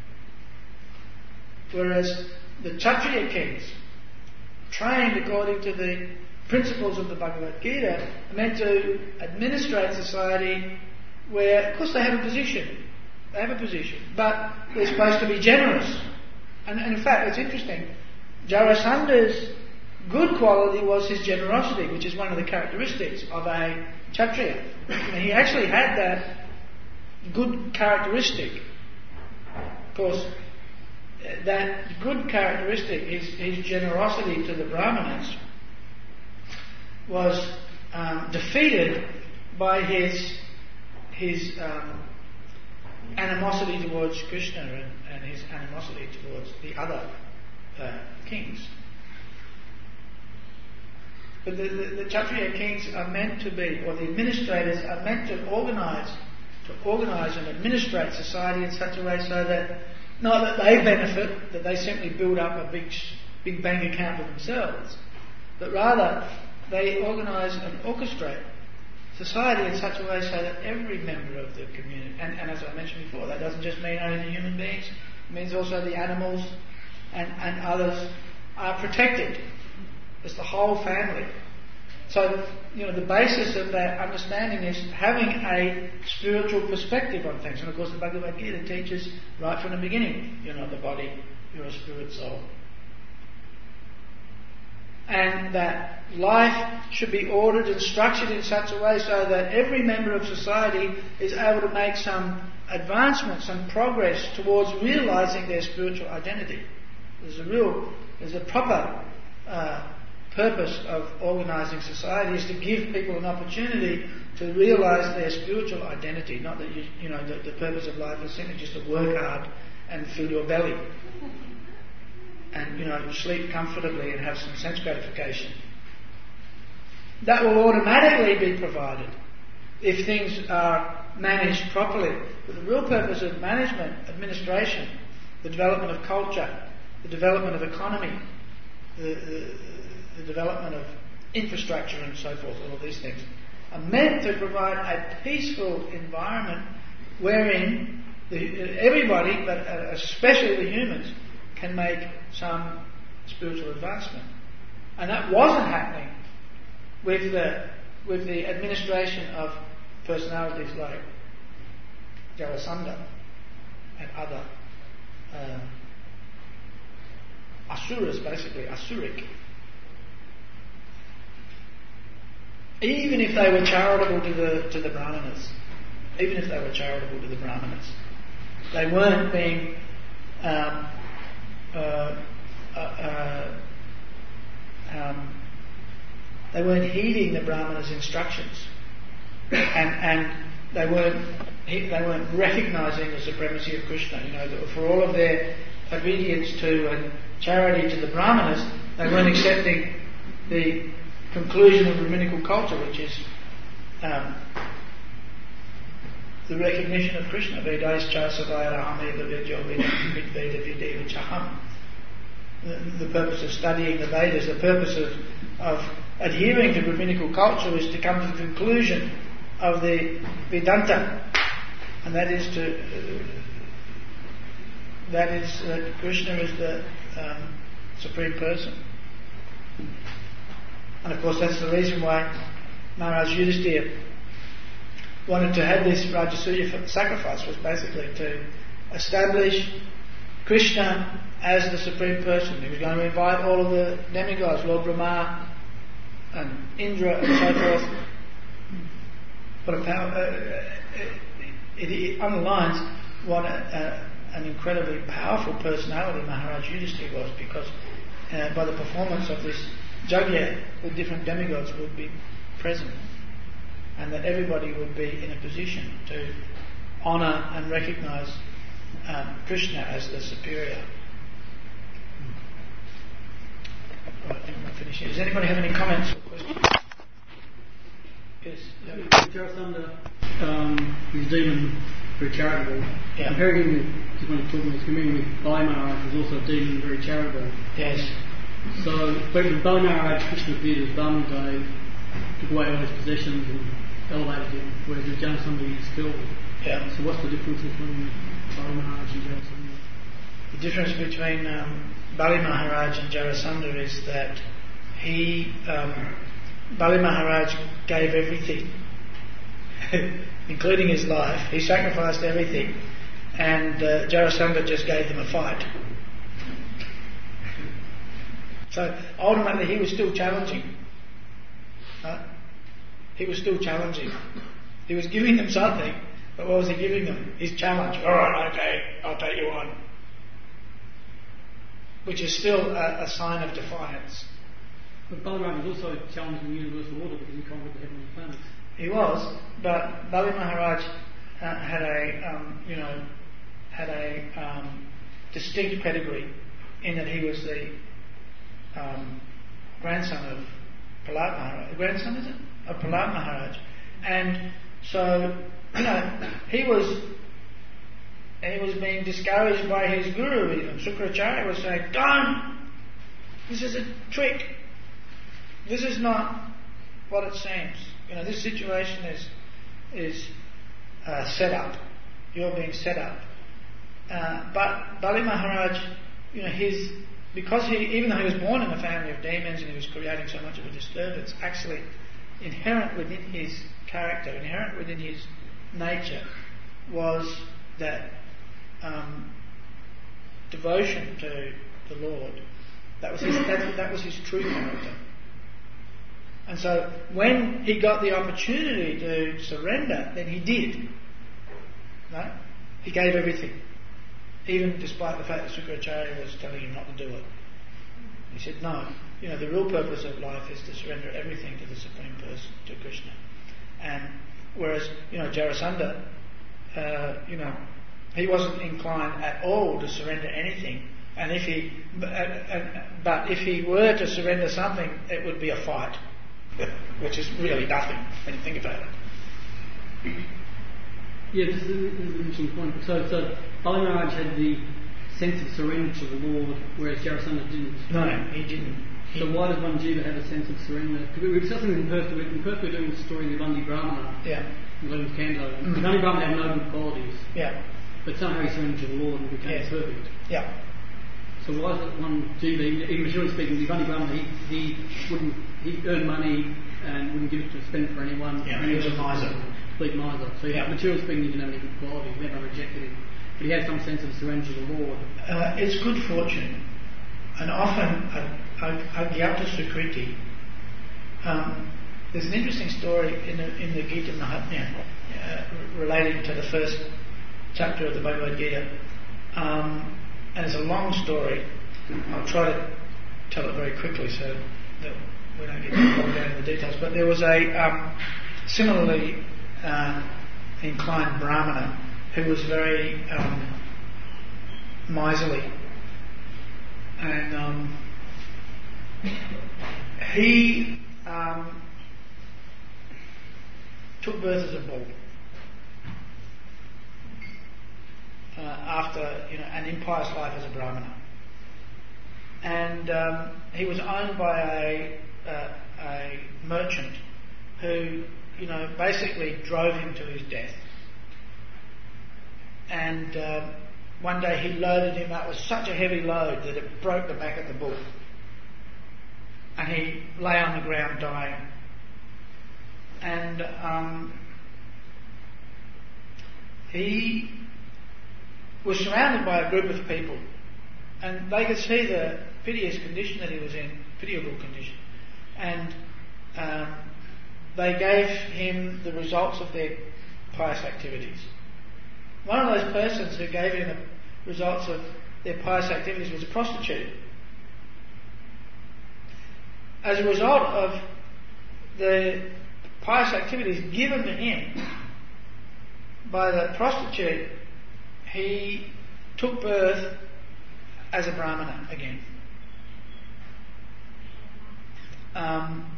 Whereas the Kshatriya kings, trained according to the principles of the Bhagavad Gita, are meant to administrate society where, of course, they have a position. They have a position, but they're supposed to be generous. And, and in fact, it's interesting. Jarasanda's good quality was his generosity, which is one of the characteristics of a Kshatriya. And he actually had that good characteristic. Of course, that good characteristic, his, his generosity to the Brahmanas, was um, defeated by his his um, animosity towards Krishna and, and his animosity towards the other Uh, kings. But the, the, the Kshatriya kings are meant to be, or the administrators are meant to organise, to organise and administrate society in such a way so that not that they benefit, that they simply build up a big, big bank account for themselves, but rather they organise and orchestrate society in such a way so that every member of the community, and, and as I mentioned before, that doesn't just mean only the human beings, it means also the animals, And, and others are protected. It's the whole family. So, you know, the basis of that understanding is having a spiritual perspective on things. And of course the Bhagavad Gita teaches right from the beginning, you're not the body, you're a spirit soul. And that life should be ordered and structured in such a way so that every member of society is able to make some advancement, some progress towards realising their spiritual identity. There's a real, there's a proper uh, purpose of organising society is to give people an opportunity to realise their spiritual identity. Not that you, you know, the, the purpose of life is simply just to work hard and fill your belly, and, you know, sleep comfortably and have some sense gratification. That will automatically be provided if things are managed properly. But the real purpose of management, administration, the development of culture, the development of economy, the, the, the development of infrastructure and so forth, all of these things, are meant to provide a peaceful environment wherein the, everybody, but especially the humans, can make some spiritual advancement. And that wasn't happening with the with the administration of personalities like Jarasandha and other uh, asuras, basically asuric. Even if they were charitable to the to the brahmanas, even if they were charitable to the brahmanas, they weren't being um, uh, uh, uh, um, they weren't heeding the brahmanas' instructions, and and they weren't they weren't recognising the supremacy of Krishna. You know, that for all of their obedience to and charity to the brahmanas, they weren't accepting the conclusion of Brahminical culture, which is um, the recognition of Krishna. The, the purpose of studying the Vedas, the purpose of, of adhering to Brahminical culture is to come to the conclusion of the Vedanta, and that is to uh, that is that Krishna is the um, Supreme Person. And of course that's the reason why Maharaj Yudhisthira wanted to have this Rajasuya sacrifice, was basically to establish Krishna as the Supreme Person. He was going to invite all of the demigods, Lord Brahma and Indra and so forth. What a power, uh, it, it underlines what a, a, an incredibly powerful personality Maharaj Yudhisthira was, because uh, by the performance of this Jagya, the different demigods would be present, and that everybody would be in a position to honour and recognise um, Krishna as the superior. Right, I think I'm finishing. Does anybody have any comments or questions? Yes. Yeah. Jarasandha, um, his demon, very charitable. Yeah. Comparing him with, just when he's talking, he's comparing with Bali Maharaj, who's also a demon, very charitable. Yes. So, but with Bali Maharaj, Krishna appeared as Dharmadev, took away all his possessions and elevated him, whereas with Jarasandha he was killed. Yeah. So what's the difference between Bali Maharaj and Jarasandha? The difference between um, Bali Maharaj and Jarasandha is that he, um, Bali Maharaj gave everything, including his life. He sacrificed everything, and uh, Jarasandha just gave them a fight. So ultimately he was still challenging. Right? He was still challenging. He was giving them something, but what was he giving them? His challenge. Alright, okay, I'll take you on. Which is still a, a sign of defiance. But Balaram was also challenging the universal order because he conquered the heavenly planets. He was, but Bali Maharaj uh, had a, um, you know, had a um, distinct pedigree in that he was the um, grandson of Prahlad Maharaj. Grandson, is it? Of Prahlad Maharaj. And so, you know, he was he was being discouraged by his guru even. Sukracharya was saying, don't! This is a trick. This is not what it seems. You know, this situation is is uh, set up. You're being set up. Uh, but Bali Maharaj, you know, his because he, even though he was born in a family of demons and he was creating so much of a disturbance, actually inherent within his character, inherent within his nature, was that um, devotion to the Lord. That was his. That, that was his true character. And so, when he got the opportunity to surrender, then he did. Right? He gave everything, even despite the fact that Sukracharya was telling him not to do it. He said, no, you know, the real purpose of life is to surrender everything to the Supreme Person, to Krishna. And whereas, you know, Jarasandha, uh, you know, he wasn't inclined at all to surrender anything. And if he, uh, uh, but if he were to surrender something, it would be a fight, which is really nothing when you think about it. Yeah, this is an interesting point. So, so Bali Maharaj had the sense of surrender to the Lord, whereas Jarasandha didn't. No, he didn't. He So why does one jiva have a sense of surrender? Because we were discussing in Perth, in Perth we were doing the story of the Vandi Brahmana, Yeah, the eleventh canto. Mm. The Vandi Brahmana had no good qualities, yeah, but somehow he surrendered to the Lord and became Yes. perfect. yeah. So why is it one jiva, even materially speaking, the Vandi Brahmana, he, he wouldn't, he earned money and wouldn't give it to spend it for anyone. Yeah, he was a miser. Complete miser. So Yeah. materially speaking, he didn't have any good qualities, never rejected him. But he had some sense of surrender to the Lord. Uh, it's good fortune, and often Agyata Sukriti. Um, there's an interesting story in the, in the Gita Mahatmya uh, relating to the first chapter of the Bhagavad Gita, um, and it's a long story. I'll try to tell it very quickly so that we don't get bogged down in the details. But there was a um, similarly uh, inclined Brahmana who was very um, miserly, and um, he um, took birth as a bull uh, after you know an impious life as a Brahmana, and um, he was owned by a, uh, a merchant who you know basically drove him to his death. And uh, one day he loaded him up with such a heavy load that it broke the back of the bull. And he lay on the ground dying. And um, he was surrounded by a group of people. And they could see the piteous condition that he was in, pitiable condition. And um, they gave him the results of their pious activities. One of those persons who gave him the results of their pious activities was a prostitute. As a result of the pious activities given to him by the prostitute, he took birth as a Brahmana again. Um,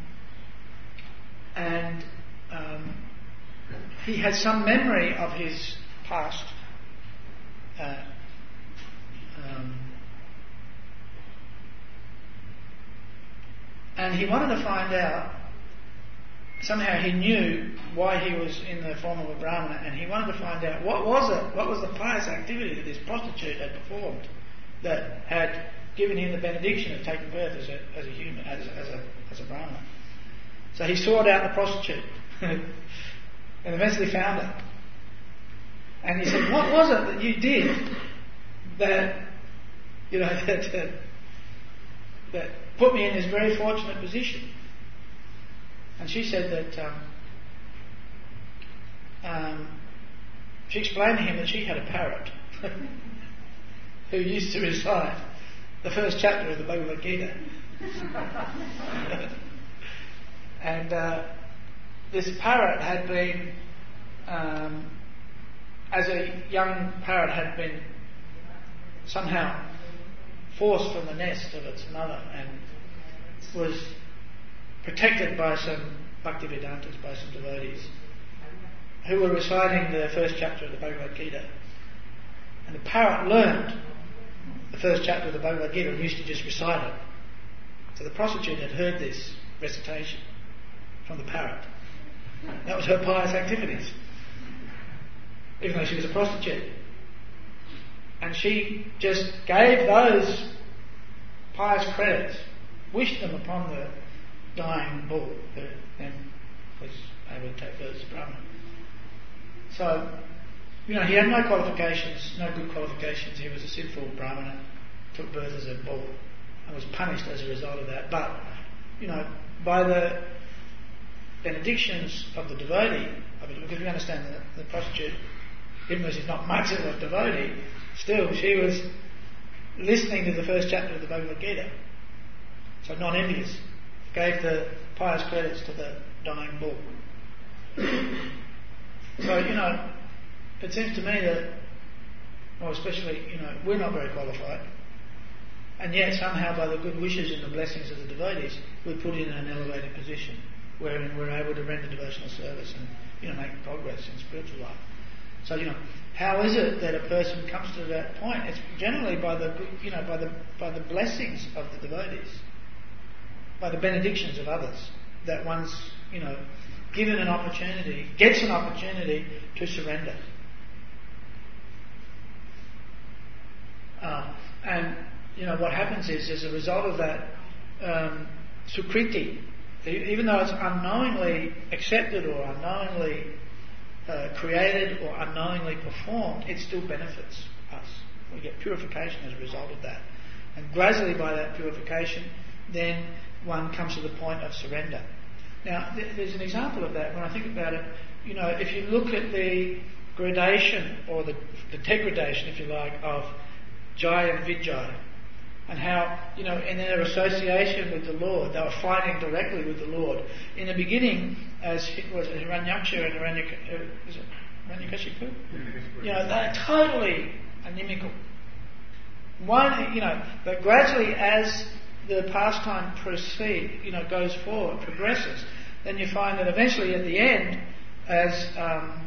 and um, he had some memory of his past. Uh, um, and he wanted to find out, somehow he knew why he was in the form of a Brahmana, and he wanted to find out what was it, what was the pious activity that this prostitute had performed that had given him the benediction of taking birth as a, as a human, as, as, a, as a Brahmana. So he sought out the prostitute and eventually found her. And he said, "What was it that you did that, you know, that, that, that put me in this very fortunate position?" And she said that um, um, she explained to him that she had a parrot who used to recite the first chapter of the Bhagavad Gita. And uh, this parrot had been, um, as a young parrot, had been somehow forced from the nest of its mother and was protected by some Bhaktivedantas, by some devotees, who were reciting the first chapter of the Bhagavad Gita. And the parrot learned the first chapter of the Bhagavad Gita and used to just recite it. So the prostitute had heard this recitation from the parrot. That was her pious activities, even though she was a prostitute. And and she just gave those pious credits, wished them upon the dying bull, who then was able to take birth as a Brahman. So, you know, he had no qualifications, no good qualifications. He was a sinful Brahmana, took birth as a bull, and was punished as a result of that. But, you know, by the benedictions of the devotee, because we understand that the prostitute, even though she's not much of a devotee, still she was listening to the first chapter of the Bhagavad Gita. So not envious. Gave the pious credits to the dying bull. So, you know, it seems to me that, well, especially, you know, we're not very qualified. And yet somehow by the good wishes and the blessings of the devotees, we're put in an elevated position wherein we're able to render devotional service and, you know, make progress in spiritual life. So, you know, how is it that a person comes to that point? It's generally by the, you know, by the by the blessings of the devotees, by the benedictions of others, that one's, you know, given an opportunity, gets an opportunity to surrender. Um, and, you know, what happens is, as a result of that, um, sukriti, even though it's unknowingly accepted or unknowingly uh, created or unknowingly performed, it still benefits us. We get purification as a result of that. And gradually by that purification, then one comes to the point of surrender. Now, th- there's an example of that when I think about it. You know, if you look at the gradation or the, the degradation, if you like, of Jai and Vijay, and how, you know, in their association with the Lord, they were fighting directly with the Lord. In the beginning, as was it Hiranyaksha and Hiranyaka, uh, is it Hiranyakashipu? You know, they're totally inimical. One, you know, but gradually as the pastime proceeds, you know, goes forward, progresses, then you find that eventually at the end, as um,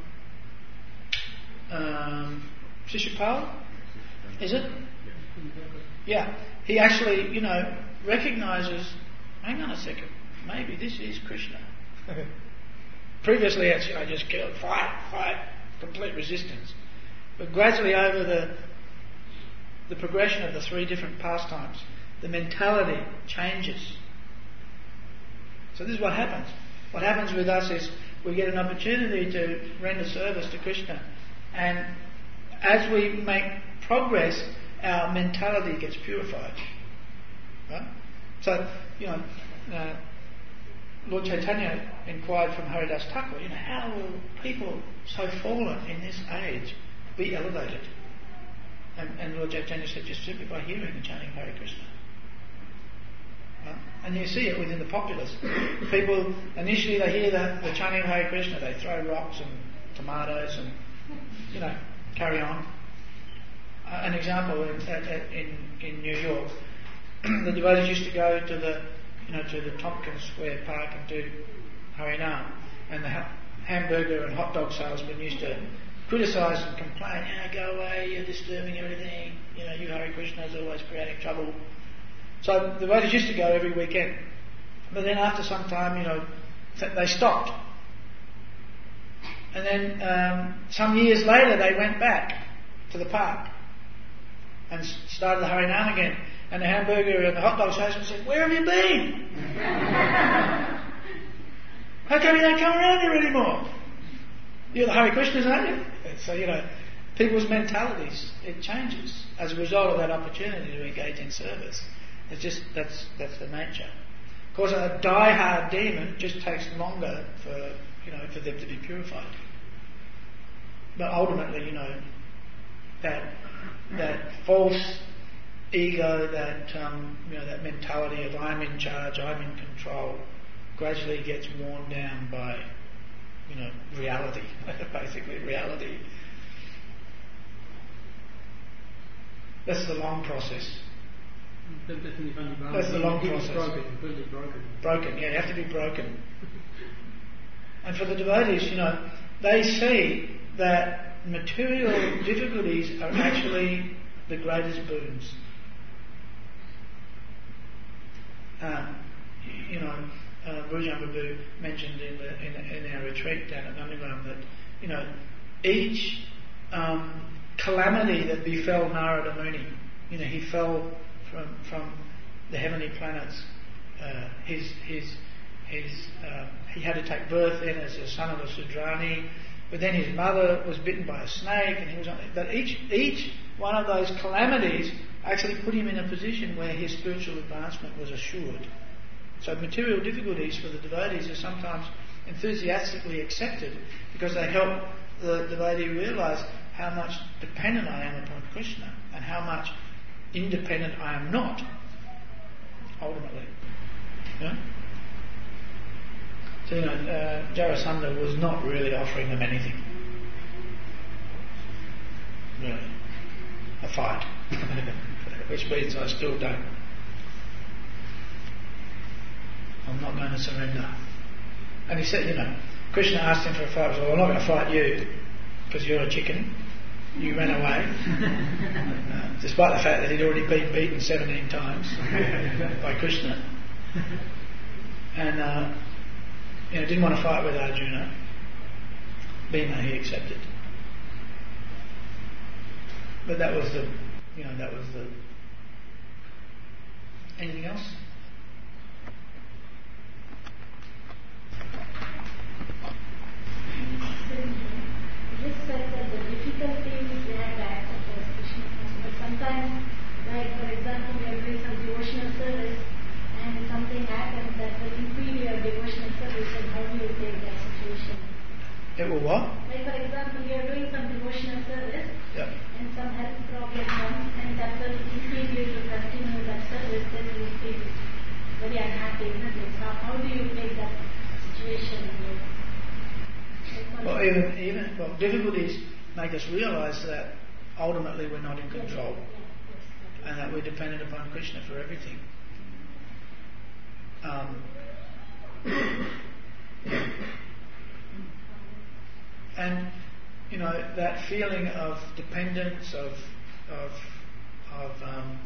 um, Shishupal, is it? Yeah, he actually, you know, recognises, hang on a second, maybe this is Krishna. Previously it's, you know, just kill, fight, fight, complete resistance. But gradually over the the progression of the three different pastimes, the mentality changes. So this is what happens. What happens with us is we get an opportunity to render service to Krishna, and as we make progress, our mentality gets purified. Right? So, you know, uh, Lord Chaitanya inquired from Haridas Thakur, you know, how will people so fallen in this age be elevated? And, and Lord Chaitanya said, just simply by hearing and chanting Hare Krishna. Right? And you see it within the populace. People, initially they hear the, the chanting of Hare Krishna, they throw rocks and tomatoes and, you know, carry on. Uh, an example in, in, in New York, the devotees used to go to the, you know, to the Tompkins Square Park and do Harinam, and the ha- hamburger and hot dog salesmen used to criticise and complain, you know, go away, you're disturbing everything, you know, you Hare Krishna is always creating trouble. So the devotees used to go every weekend, but then after some time, you know, they stopped, and then um, some years later they went back to the park and started the Harinam again. And the hamburger and the hot dog salesman said, where have you been? How come you don't come around here anymore? You're the Hare Krishnas, aren't you? And so, you know, people's mentalities, it changes as a result of that opportunity to engage in service. It's just, that's that's the nature. Of course, a die-hard demon just takes longer for, you know, for them to be purified. But ultimately, you know, that that false ego, that um, you know, that mentality of I'm in charge, I'm in control, gradually gets worn down by, you know, reality, basically reality. That's the long process. That's the long process. Broken, completely broken. Broken, yeah, you have to be broken. And for the devotees, you know, they see that material difficulties are actually the greatest boons. Um, you know, uh, Bhujan Prabhu mentioned in, the, in, in our retreat down at Nandigram that, you know, each um, calamity that befell Narada Muni, you know, he fell from from the heavenly planets. Uh, his his his uh, he had to take birth then as a son of a Sudrani, but then his mother was bitten by a snake, and he was on. But each each one of those calamities actually put him in a position where his spiritual advancement was assured. So material difficulties for the devotees are sometimes enthusiastically accepted because they help the devotee realise how much dependent I am upon Krishna and how much independent I am not, ultimately. Yeah? So, you know, uh, Jarasandha was not really offering them anything. Really. A fight. Which means I still don't. I'm not going to surrender. And he said, you know, Krishna asked him for a fight. He said, well, I'm not going to fight you. because you're a chicken, you ran away, uh, despite the fact that he'd already been beaten seventeen times by Krishna, and uh, you know, didn't want to fight with Arjuna, being that he accepted. But that was the, you know, that was the. Anything else? Just said that the difficult thing is we have to accept as Krishna. But sometimes, like for example, we are doing some devotional service and something happens that will impede your devotional service, and how do you take that situation? It will what? Like for example, you are doing some devotional service Yep. and some health problem comes and that will impede you to continue that service, then you feel very unhappy, isn't it? So how do you take that situation? Well, even, even well, difficulties make us realise that ultimately we're not in control, and that we're dependent upon Krishna for everything. Um, and you know, that feeling of dependence, of of of um,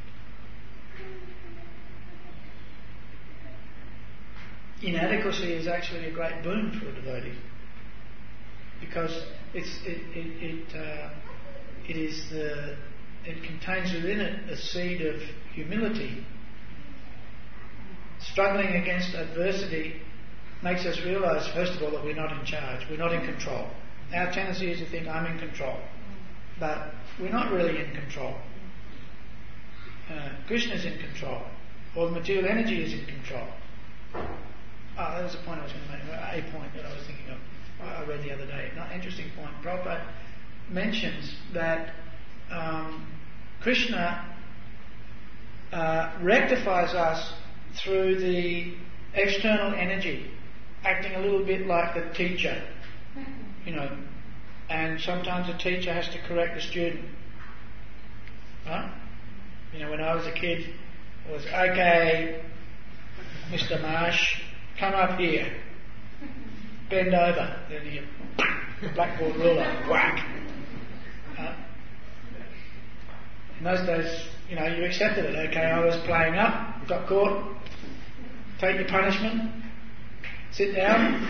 inadequacy is actually a great boon for a devotee, because it's it it it, uh, it is the it contains within it a seed of humility. Struggling against adversity makes us realise, first of all, that we're not in charge, we're not in control. Our tendency is to think, I'm in control, but we're not really in control. Uh, Krishna's in control, or the material energy is in control. Oh, that was a point I was going to make, a point that I was thinking of. I read the other day. An interesting point. Prabhupada mentions that um, Krishna uh, rectifies us through the external energy, acting a little bit like the teacher, you know, and sometimes the teacher has to correct the student. Right? You know, when I was a kid, it was, okay, Mister Marsh, come up here, bend over, then you blackboard ruler, whack. Uh, in those days, you know, you accepted it. Okay, I was playing up, got caught, take your punishment, sit down.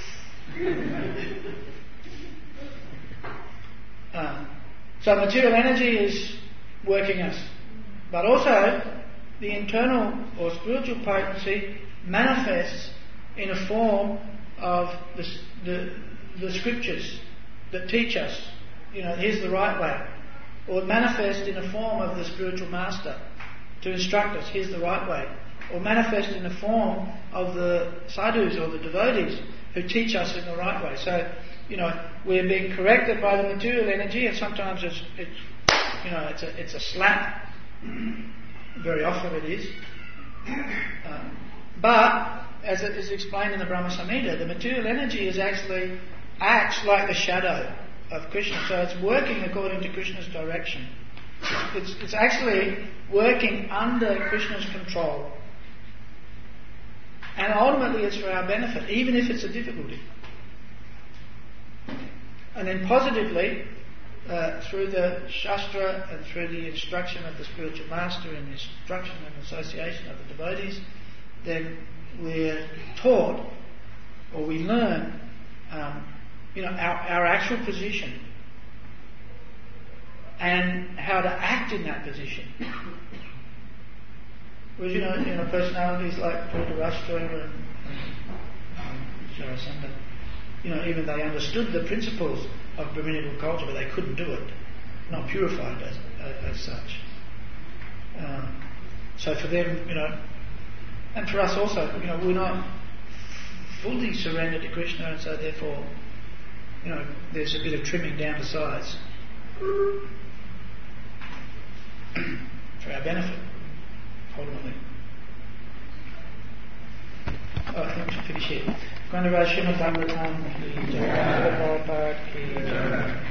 uh, so material energy is working us, but also the internal or spiritual potency manifests in a form of the, the, the scriptures that teach us, you know, here's the right way, or manifest in a form of the spiritual master to instruct us, here's the right way, or manifest in the form of the sadhus or the devotees who teach us in the right way. So, you know, we're being corrected by the material energy, and sometimes it's, it's you know, it's a, it's a slap. Very often it is. Um, but, as it is explained in the Brahma Samhita, the material energy is actually acts like the shadow of Krishna. So it's working according to Krishna's direction. It's, it's actually working under Krishna's control. And ultimately it's for our benefit, even if it's a difficulty. And then positively, uh, through the Shastra and through the instruction of the spiritual master and the instruction and association of the devotees, then we're taught, or we learn, um, you know, our, our actual position and how to act in that position. Whereas, you know, you know, personalities like Dhritarashtra and, and um, Jarasandha, you know, even they understood the principles of Brahminical culture, but they couldn't do it, not purified as, as, as such. Um, so for them, you know, and for us also, you know, we're not fully surrendered to Krishna, and so therefore, you know, there's a bit of trimming down the sides for our benefit, ultimately. Oh, I think we should finish here. Grandaraj Srimad Bhagavatam ki jai, Prabhupada ki jai.